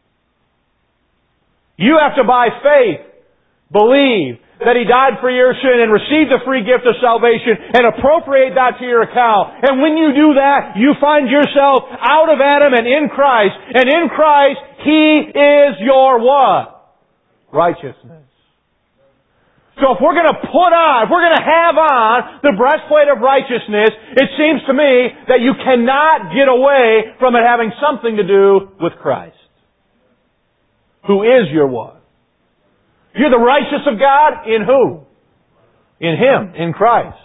You have to, by faith, believe that He died for your sin and receive the free gift of salvation and appropriate that to your account. And when you do that, you find yourself out of Adam and in Christ. And in Christ, He is your what? Righteousness. So if we're going to put on, if we're going to have on the breastplate of righteousness, it seems to me that you cannot get away from it having something to do with Christ. Who is your what? You're the righteous of God in who? In Him, in Christ.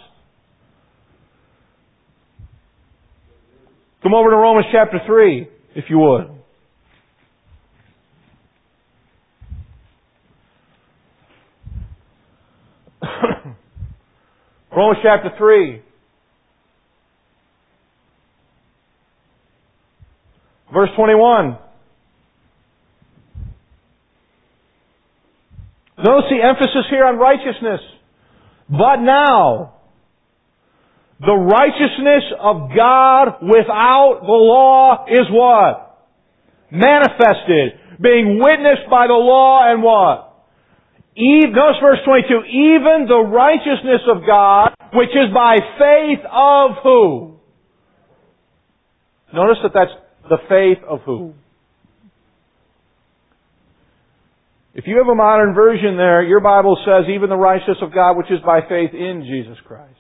Come over to Romans chapter three, if you would. Romans chapter three. Verse twenty-one. Notice the emphasis here on righteousness. But now, the righteousness of God without the law is what? Manifested. Being witnessed by the law and what? Even, notice verse twenty-two. Even the righteousness of God, which is by faith of who? Notice that that's the faith of who? If you have a modern version there, your Bible says, even the righteousness of God which is by faith in Jesus Christ.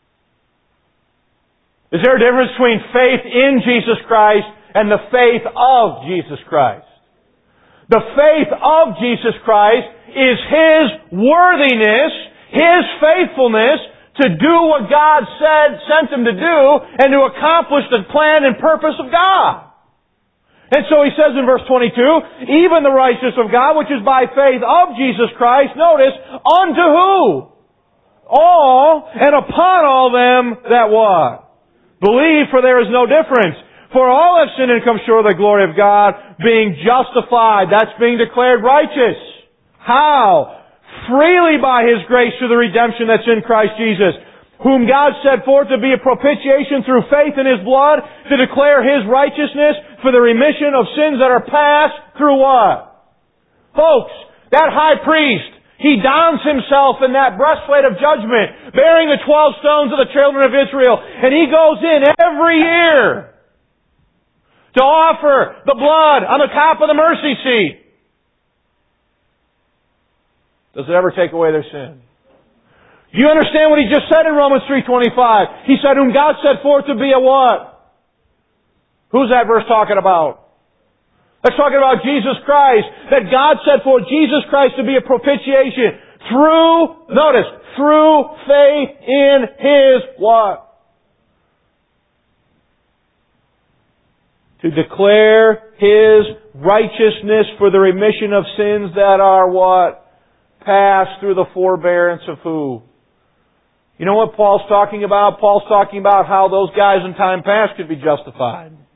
Is there a difference between faith in Jesus Christ and the faith of Jesus Christ? The faith of Jesus Christ is His worthiness, His faithfulness to do what God said, sent Him to do, and to accomplish the plan and purpose of God. And so he says in verse twenty-two, even the righteousness of God, which is by faith of Jesus Christ, notice, unto who? All, and upon all them that what? Believe, for there is no difference. For all have sinned and come short of the glory of God, being justified. That's being declared righteous. How? Freely by His grace through the redemption that's in Christ Jesus, whom God set forth to be a propitiation through faith in His blood, to declare His righteousness for the remission of sins that are past through what? Folks, that high priest, he dons himself in that breastplate of judgment, bearing the twelve stones of the children of Israel, and he goes in every year to offer the blood on the top of the mercy seat. Does it ever take away their sin? You understand what he just said in Romans three twenty-five? He said, whom God set forth to be a what? Who's that verse talking about? That's talking about Jesus Christ. That God set forth Jesus Christ to be a propitiation through, notice, through faith in His what? To declare His righteousness for the remission of sins that are what? Passed through the forbearance of who? You know what Paul's talking about? Paul's talking about how those guys in time past could be justified.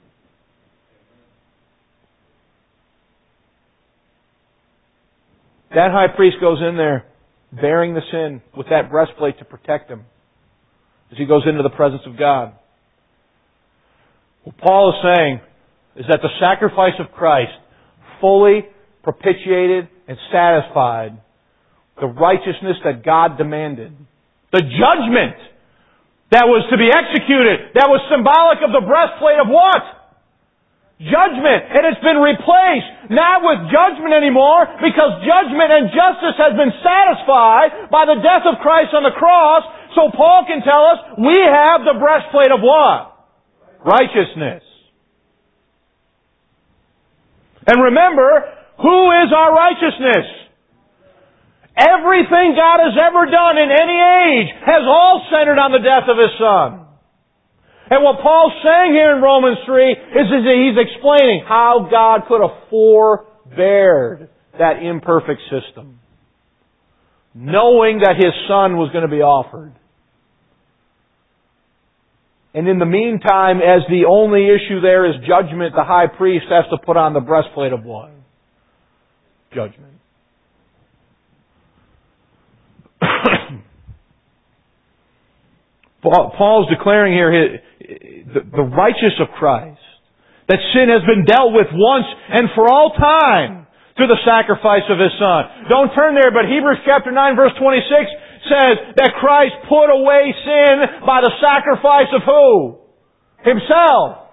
That high priest goes in there bearing the sin with that breastplate to protect him as he goes into the presence of God. What Paul is saying is that the sacrifice of Christ fully propitiated and satisfied the righteousness that God demanded. The judgment that was to be executed, that was symbolic of the breastplate of what? Judgment. And it's been replaced, not with judgment anymore, because judgment and justice has been satisfied by the death of Christ on the cross. So Paul can tell us we have the breastplate of what? Righteousness. And remember, who is our righteousness? Everything God has ever done in any age has all centered on the death of His Son. And what Paul's saying here in Romans three is, is that he's explaining how God could have forbeared that imperfect system, knowing that His Son was going to be offered. And in the meantime, as the only issue there is judgment, the high priest has to put on the breastplate of what? Judgment. Paul's declaring here the righteousness of Christ. That sin has been dealt with once and for all time through the sacrifice of His Son. Don't turn there, but Hebrews chapter nine verse twenty-six says that Christ put away sin by the sacrifice of who? Himself.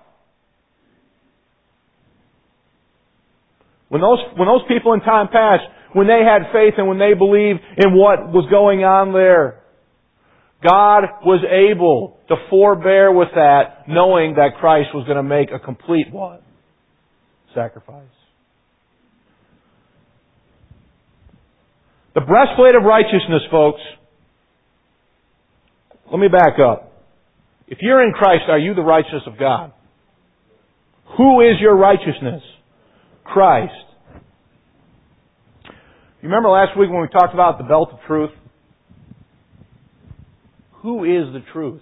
When those, when those people in time past, when they had faith and when they believed in what was going on there, God was able to forbear with that, knowing that Christ was going to make a complete what? Sacrifice. The breastplate of righteousness, folks. Let me back up. If you're in Christ, are you the righteousness of God? Who is your righteousness? Christ. You remember last week when we talked about the belt of truth? Who is the truth?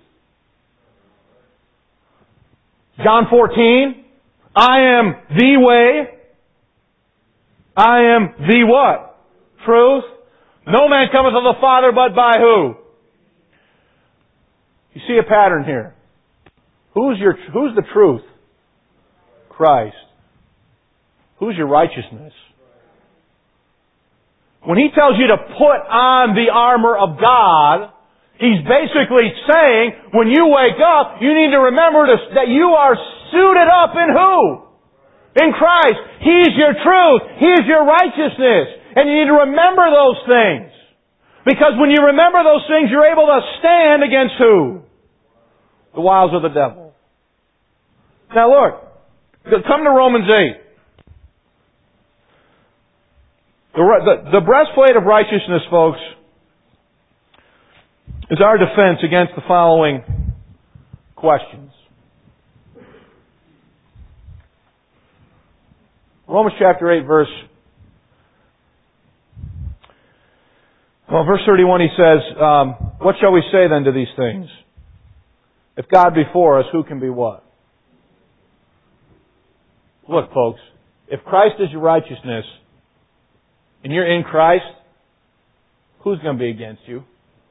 John fourteen, I am the way. I am the what? Truth. No man cometh unto the Father but by who? You see a pattern here. Who's your, who's the truth? Christ. Who's your righteousness? When He tells you to put on the armor of God, He's basically saying, when you wake up, you need to remember to, that you are suited up in who? In Christ. He's your truth. He is your righteousness. And you need to remember those things. Because when you remember those things, you're able to stand against who? The wiles of the devil. Now look, come to Romans eight. The, the, the breastplate of righteousness, folks, is our defense against the following questions. Romans chapter eight, verse well, verse thirty-one, he says, um, what shall we say then to these things? If God be for us, who can be what? Look, folks, if Christ is your righteousness, and you're in Christ, who's going to be against you?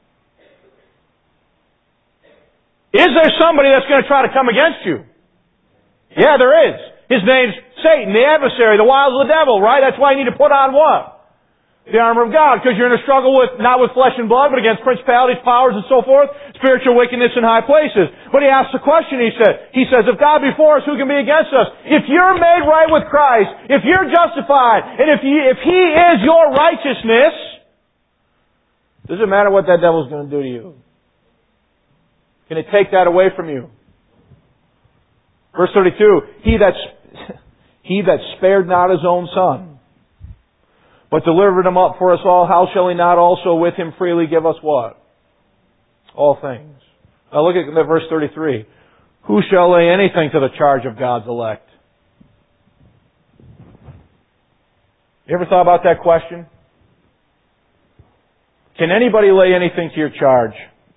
Is there somebody that's going to try to come against you? Yeah, there is. His name's Satan, the adversary, the wiles of the devil, right? That's why you need to put on what? The armor of God, because you're in a struggle with, not with flesh and blood, but against principalities, powers, and so forth, spiritual wickedness in high places. But he asks the question, he said, he says, if God be for us, who can be against us? If you're made right with Christ, if you're justified, and if, you, if He is your righteousness, doesn't matter what that devil's going to do to you. Can it take that away from you? Verse thirty-two, He that, he that spared not His own Son, but delivered Him up for us all, how shall He not also with Him freely give us what? All things. Now look at verse thirty-three. Who shall lay anything to the charge of God's elect? You ever thought about that question? Can anybody lay anything to your charge?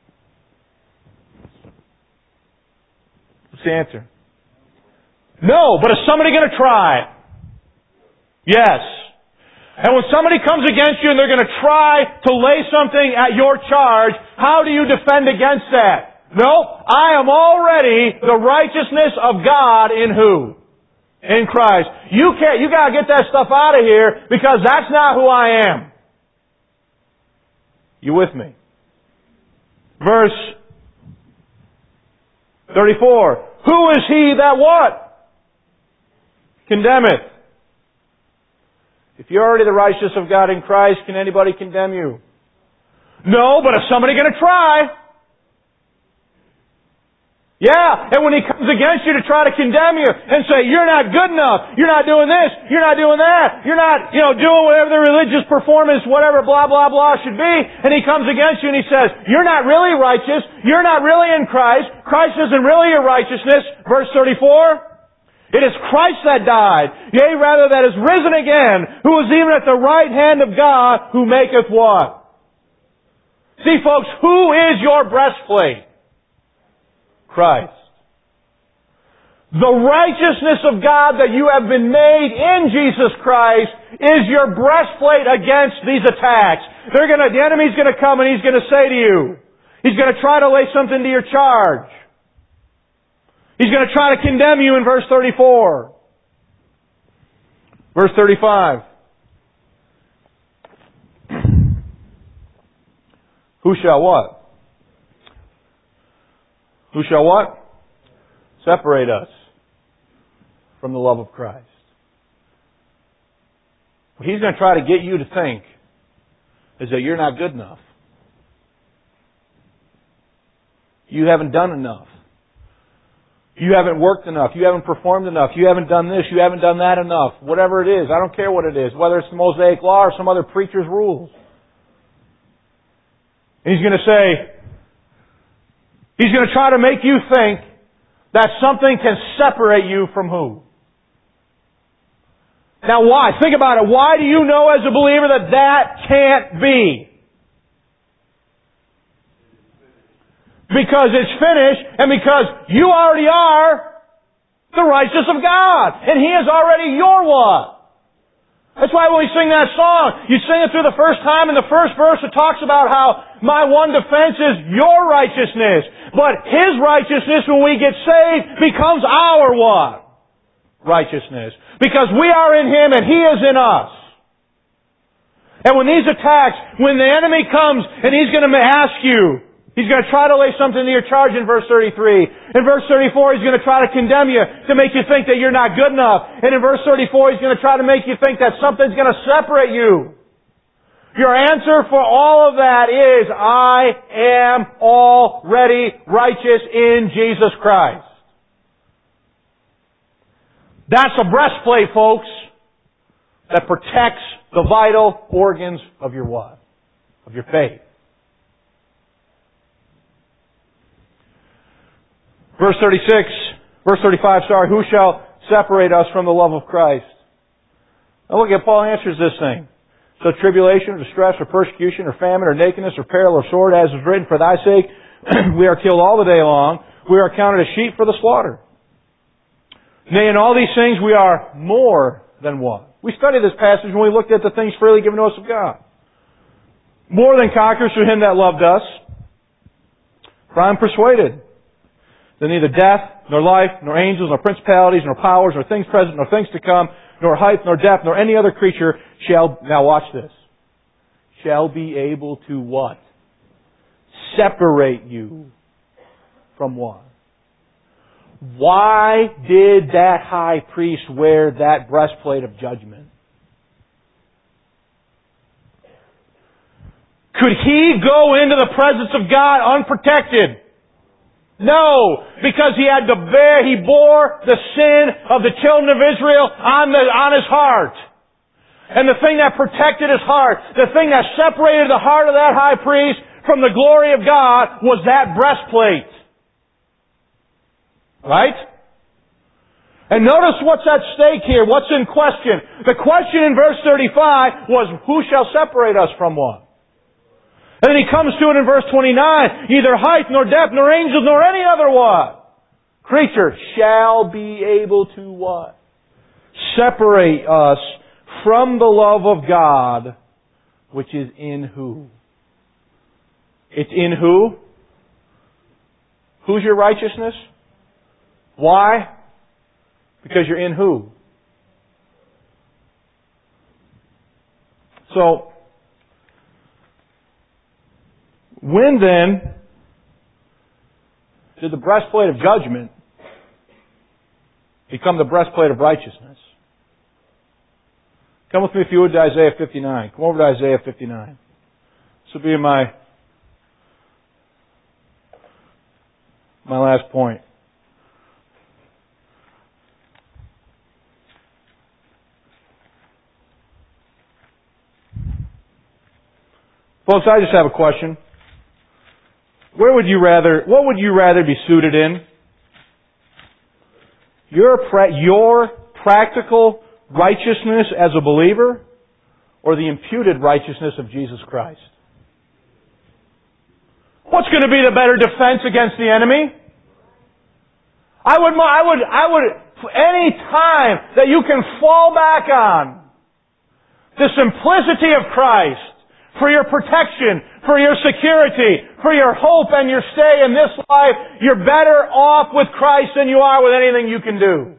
What's the answer? No, but is somebody going to try? Yes. And when somebody comes against you and they're going to try to lay something at your charge, how do you defend against that? No, I am already the righteousness of God in who? In Christ. You can't, you gotta get that stuff out of here because that's not who I am. You with me? Verse thirty-four. Who is he that what? Condemneth. If you're already the righteousness of God in Christ, can anybody condemn you? No, but if somebody's going to try, yeah, and when he comes against you to try to condemn you and say, you're not good enough, you're not doing this, you're not doing that, you're not, you know, doing whatever the religious performance, whatever, blah, blah, blah should be, and he comes against you and he says, you're not really righteous, you're not really in Christ, Christ isn't really your righteousness, verse thirty-four, it is Christ that died, yea, rather that is risen again, who is even at the right hand of God, who maketh what? See, folks, who is your breastplate? Christ. The righteousness of God that you have been made in Jesus Christ is your breastplate against these attacks. They're gonna, the enemy's gonna come and he's gonna say to you, he's gonna try to lay something to your charge. He's going to try to condemn you in verse thirty-four. Verse thirty-five. Who shall what? Who shall what? Separate us from the love of Christ. What he's going to try to get you to think is that you're not good enough. You haven't done enough. You haven't worked enough. You haven't performed enough. You haven't done this. You haven't done that enough. Whatever it is. I don't care what it is. Whether it's the Mosaic Law or some other preacher's rules. And he's going to say, he's going to try to make you think that something can separate you from who? Now why? Think about it. Why do you know as a believer that that can't be? Because it's finished, and because you already are the righteousness of God. And He is already your what? That's why when we sing that song, you sing it through the first time, and the first verse it talks about how my one defense is your righteousness. But His righteousness, when we get saved, becomes our what? Righteousness. Because we are in Him and He is in us. And when these attacks, when the enemy comes and he's going to ask you, he's going to try to lay something to your charge in verse thirty-three. In verse thirty-four, he's going to try to condemn you to make you think that you're not good enough. And in verse thirty-four, he's going to try to make you think that something's going to separate you. Your answer for all of that is, I am already righteous in Jesus Christ. That's a breastplate, folks, that protects the vital organs of your what? Of your faith. Verse thirty-six, verse thirty-five, sorry, who shall separate us from the love of Christ? Now look at Paul answers this thing. So tribulation or distress or persecution or famine or nakedness or peril or sword, as is written, for thy sake we are killed all the day long. We are counted as sheep for the slaughter. Nay, in all these things we are more than what? We studied this passage when we looked at the things freely given to us of God. More than conquerors through Him that loved us. For I am persuaded that neither death, nor life, nor angels, nor principalities, nor powers, nor things present, nor things to come, nor height, nor depth, nor any other creature shall, now watch this, shall be able to what? Separate you from what? Why did that high priest wear that breastplate of judgment? Could he go into the presence of God unprotected? No, because he had to bear, he bore the sin of the children of Israel on the, on his heart. And the thing that protected his heart, the thing that separated the heart of that high priest from the glory of God was that breastplate. Right? And notice what's at stake here, what's in question. The question in verse thirty-five was, who shall separate us from what? And then he comes to it in verse twenty-nine. Neither height, nor depth, nor angels, nor any other what? Creature shall be able to what? Separate us from the love of God, which is in who? It's in who? Who's your righteousness? Why? Because you're in who? So, when then did the breastplate of judgment become the breastplate of righteousness? Come with me, if you would, to Isaiah fifty-nine. Come over to Isaiah fifty-nine. This will be my, my last point. Folks, I just have a question. Where would you rather, what would you rather be suited in? Your, pra- your practical righteousness as a believer, or the imputed righteousness of Jesus Christ? What's going to be the better defense against the enemy? I would, I would, I would, any time that you can fall back on the simplicity of Christ for your protection, for your security, for your hope and your stay in this life, you're better off with Christ than you are with anything you can do.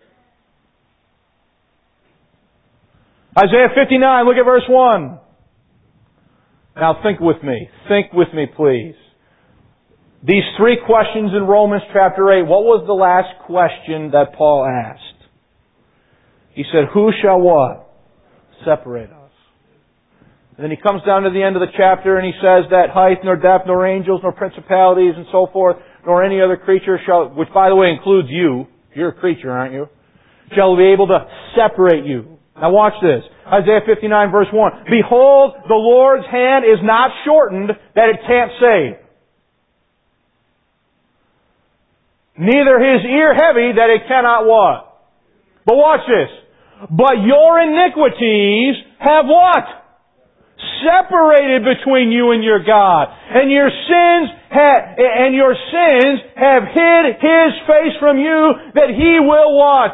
Isaiah fifty-nine, look at verse one. Now think with me. Think with me, please. These three questions in Romans chapter eight, what was the last question that Paul asked? He said, who shall what? Separate us. And then he comes down to the end of the chapter and he says that height, nor depth, nor angels, nor principalities, and so forth, nor any other creature shall, which by the way includes you, you're a creature, aren't you? Shall be able to separate you. Now watch this. Isaiah fifty-nine verse one. Behold, the Lord's hand is not shortened that it can't save. Neither His ear heavy that it cannot what? But watch this. But your iniquities have what? Separated between you and your God. And your sins ha- and your sins have hid His face from you that He will what?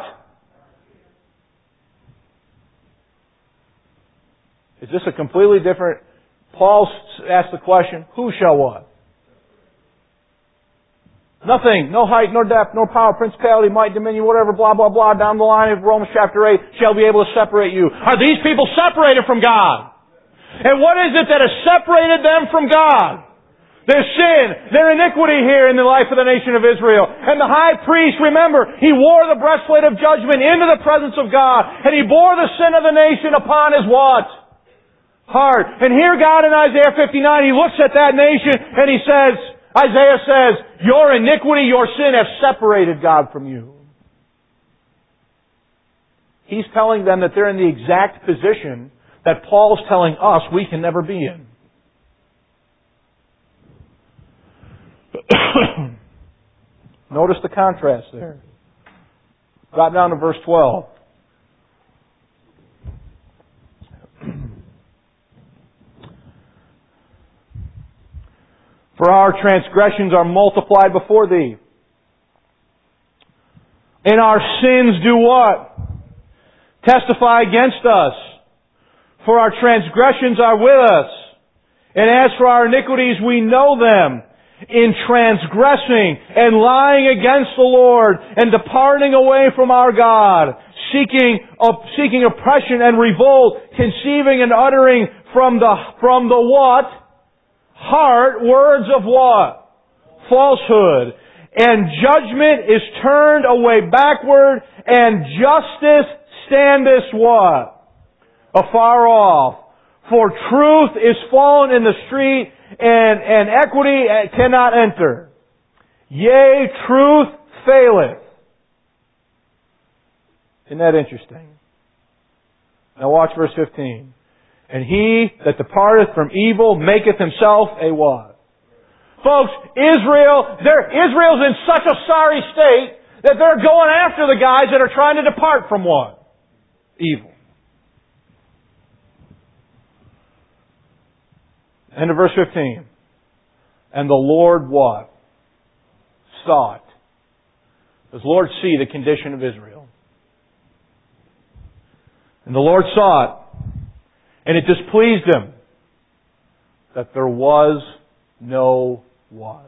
Is this a completely different... Paul asked the question, who shall what? Nothing, no height, nor depth, nor power, principality, might, dominion, whatever, blah, blah, blah, down the line of Romans chapter eight, shall be able to separate you. Are these people separated from God? And what is it that has separated them from God? Their sin, their iniquity here in the life of the nation of Israel. And the high priest, remember, he wore the breastplate of judgment into the presence of God. And he bore the sin of the nation upon his what? Heart. And here God in Isaiah fifty-nine, He looks at that nation and He says, Isaiah says, your iniquity, your sin have separated God from you. He's telling them that they're in the exact position that Paul's telling us we can never be in. Notice the contrast there. Drop down to verse twelve. For our transgressions are multiplied before Thee. And our sins do what? Testify against us. For our transgressions are with us. And as for our iniquities, we know them. In transgressing and lying against the Lord and departing away from our God, seeking uh, seeking oppression and revolt, conceiving and uttering from the from the what? Heart words of what? Falsehood. And judgment is turned away backward, and justice standeth what? Afar off. For truth is fallen in the street, and, and equity cannot enter. Yea, truth faileth. Isn't that interesting? Now watch verse fifteen. And he that departeth from evil maketh himself a what? Folks, Israel, they're, Israel's in such a sorry state that they're going after the guys that are trying to depart from what? Evil. End of verse fifteen. And the Lord what? Saw it. Does the Lord see the condition of Israel? And the Lord saw it, and it displeased Him that there was no what?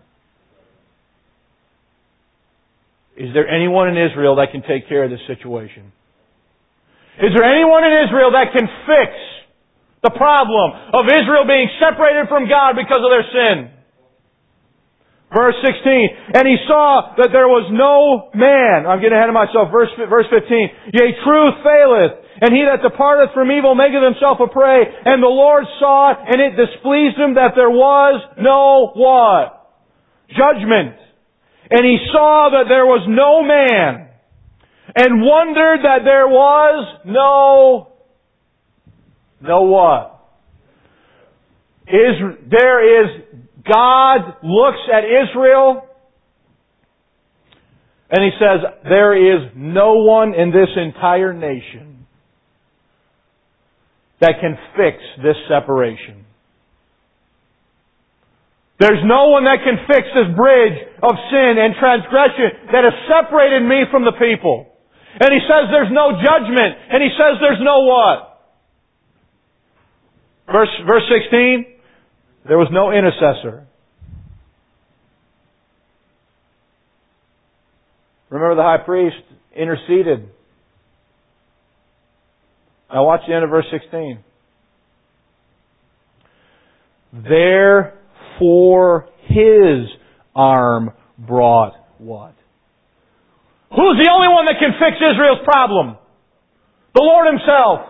Is there anyone in Israel that can take care of this situation? Is there anyone in Israel that can fix the problem of Israel being separated from God because of their sin? Verse sixteen, and he saw that there was no man. I'm getting ahead of myself. Verse, verse fifteen, yea, truth faileth, and he that departeth from evil maketh himself a prey. And the Lord saw it, and it displeased Him that there was no what? Judgment. And He saw that there was no man, and wondered that there was no, no what? Is, there is, God looks at Israel, and He says, there is no one in this entire nation that can fix this separation. There's no one that can fix this bridge of sin and transgression that has separated me from the people. And He says there's no judgment, and He says there's no what? Verse, verse sixteen, there was no intercessor. Remember the high priest interceded. Now watch the end of verse sixteen. Therefore His arm brought what? Who's the only one that can fix Israel's problem? The Lord Himself.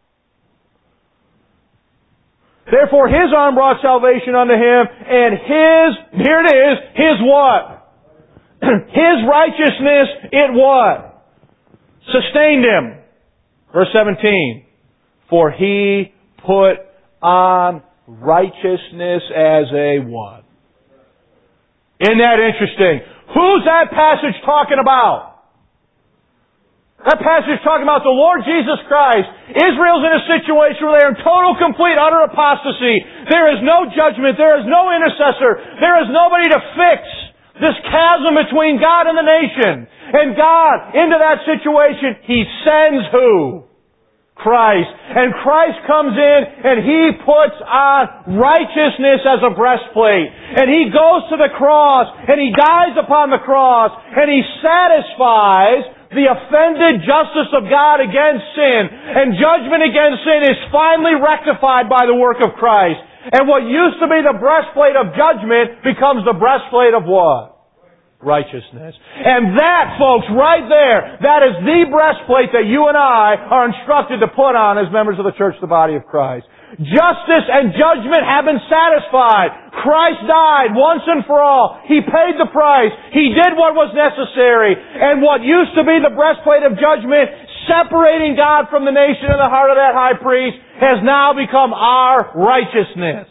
Therefore His arm brought salvation unto Him, and His, here it is, His what? His righteousness, it what? Sustained Him. Verse seventeen. For He put on righteousness as a what? Isn't that interesting? Who's that passage talking about? That passage is talking about the Lord Jesus Christ. Israel's in a situation where they're in total, complete, utter apostasy. There is no judgment. There is no intercessor. There is nobody to fix this chasm between God and the nation. And God, into that situation, He sends who? Christ. And Christ comes in and He puts on righteousness as a breastplate. And He goes to the cross and He dies upon the cross and He satisfies the offended justice of God against sin. And judgment against sin is finally rectified by the work of Christ. And what used to be the breastplate of judgment becomes the breastplate of what? Righteousness. And that, folks, right there, that is the breastplate that you and I are instructed to put on as members of the church, the body of Christ. Justice and judgment have been satisfied. Christ died once and for all. He paid the price. He did what was necessary. And what used to be the breastplate of judgment, separating God from the nation in the heart of that high priest, has now become our righteousness.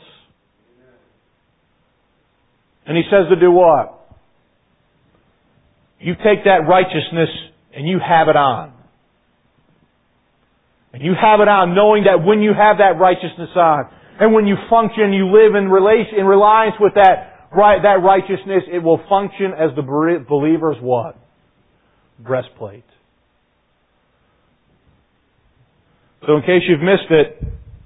And He says to do what? You take that righteousness and you have it on. And you have it on knowing that when you have that righteousness on, and when you function, you live in relation, in reliance with that, right, that righteousness, it will function as the believer's what? Breastplate. So in case you've missed it,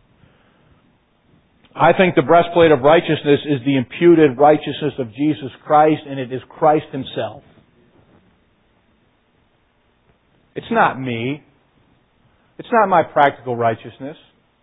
I think the breastplate of righteousness is the imputed righteousness of Jesus Christ, and it is Christ Himself. It's not me. It's not my practical righteousness.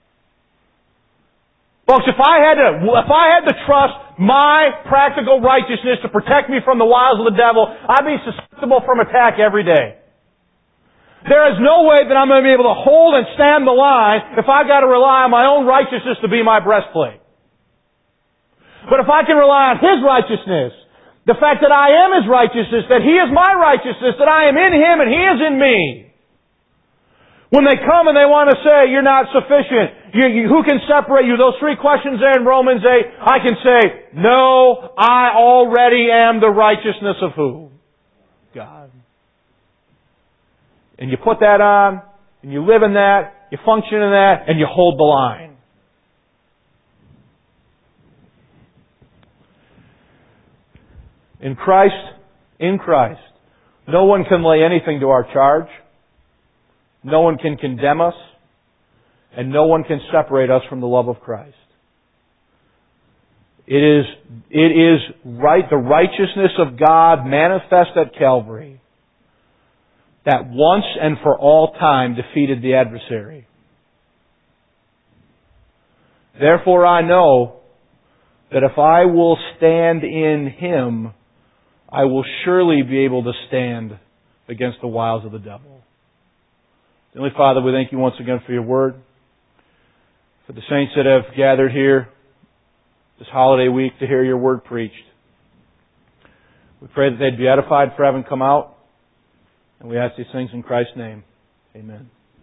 Folks, if I had to, if I had to trust my practical righteousness to protect me from the wiles of the devil, I'd be susceptible from attack every day. There is no way that I'm going to be able to hold and stand the line if I've got to rely on my own righteousness to be my breastplate. But if I can rely on His righteousness, the fact that I am His righteousness, that He is my righteousness, that I am in Him and He is in me. When they come and they want to say, you're not sufficient, you, you, who can separate you? Those three questions there in Romans eight, I can say, no, I already am the righteousness of who? God. And you put that on, and you live in that, you function in that, and you hold the line. In Christ, in Christ, no one can lay anything to our charge. No one can condemn us. And no one can separate us from the love of Christ. It is, it is right, the righteousness of God manifest at Calvary that once and for all time defeated the adversary. Therefore I know that if I will stand in Him, I will surely be able to stand against the wiles of the devil. Heavenly Father, we thank You once again for Your Word, for the saints that have gathered here this holiday week to hear Your Word preached. We pray that they'd be edified for having come out, and we ask these things in Christ's name. Amen.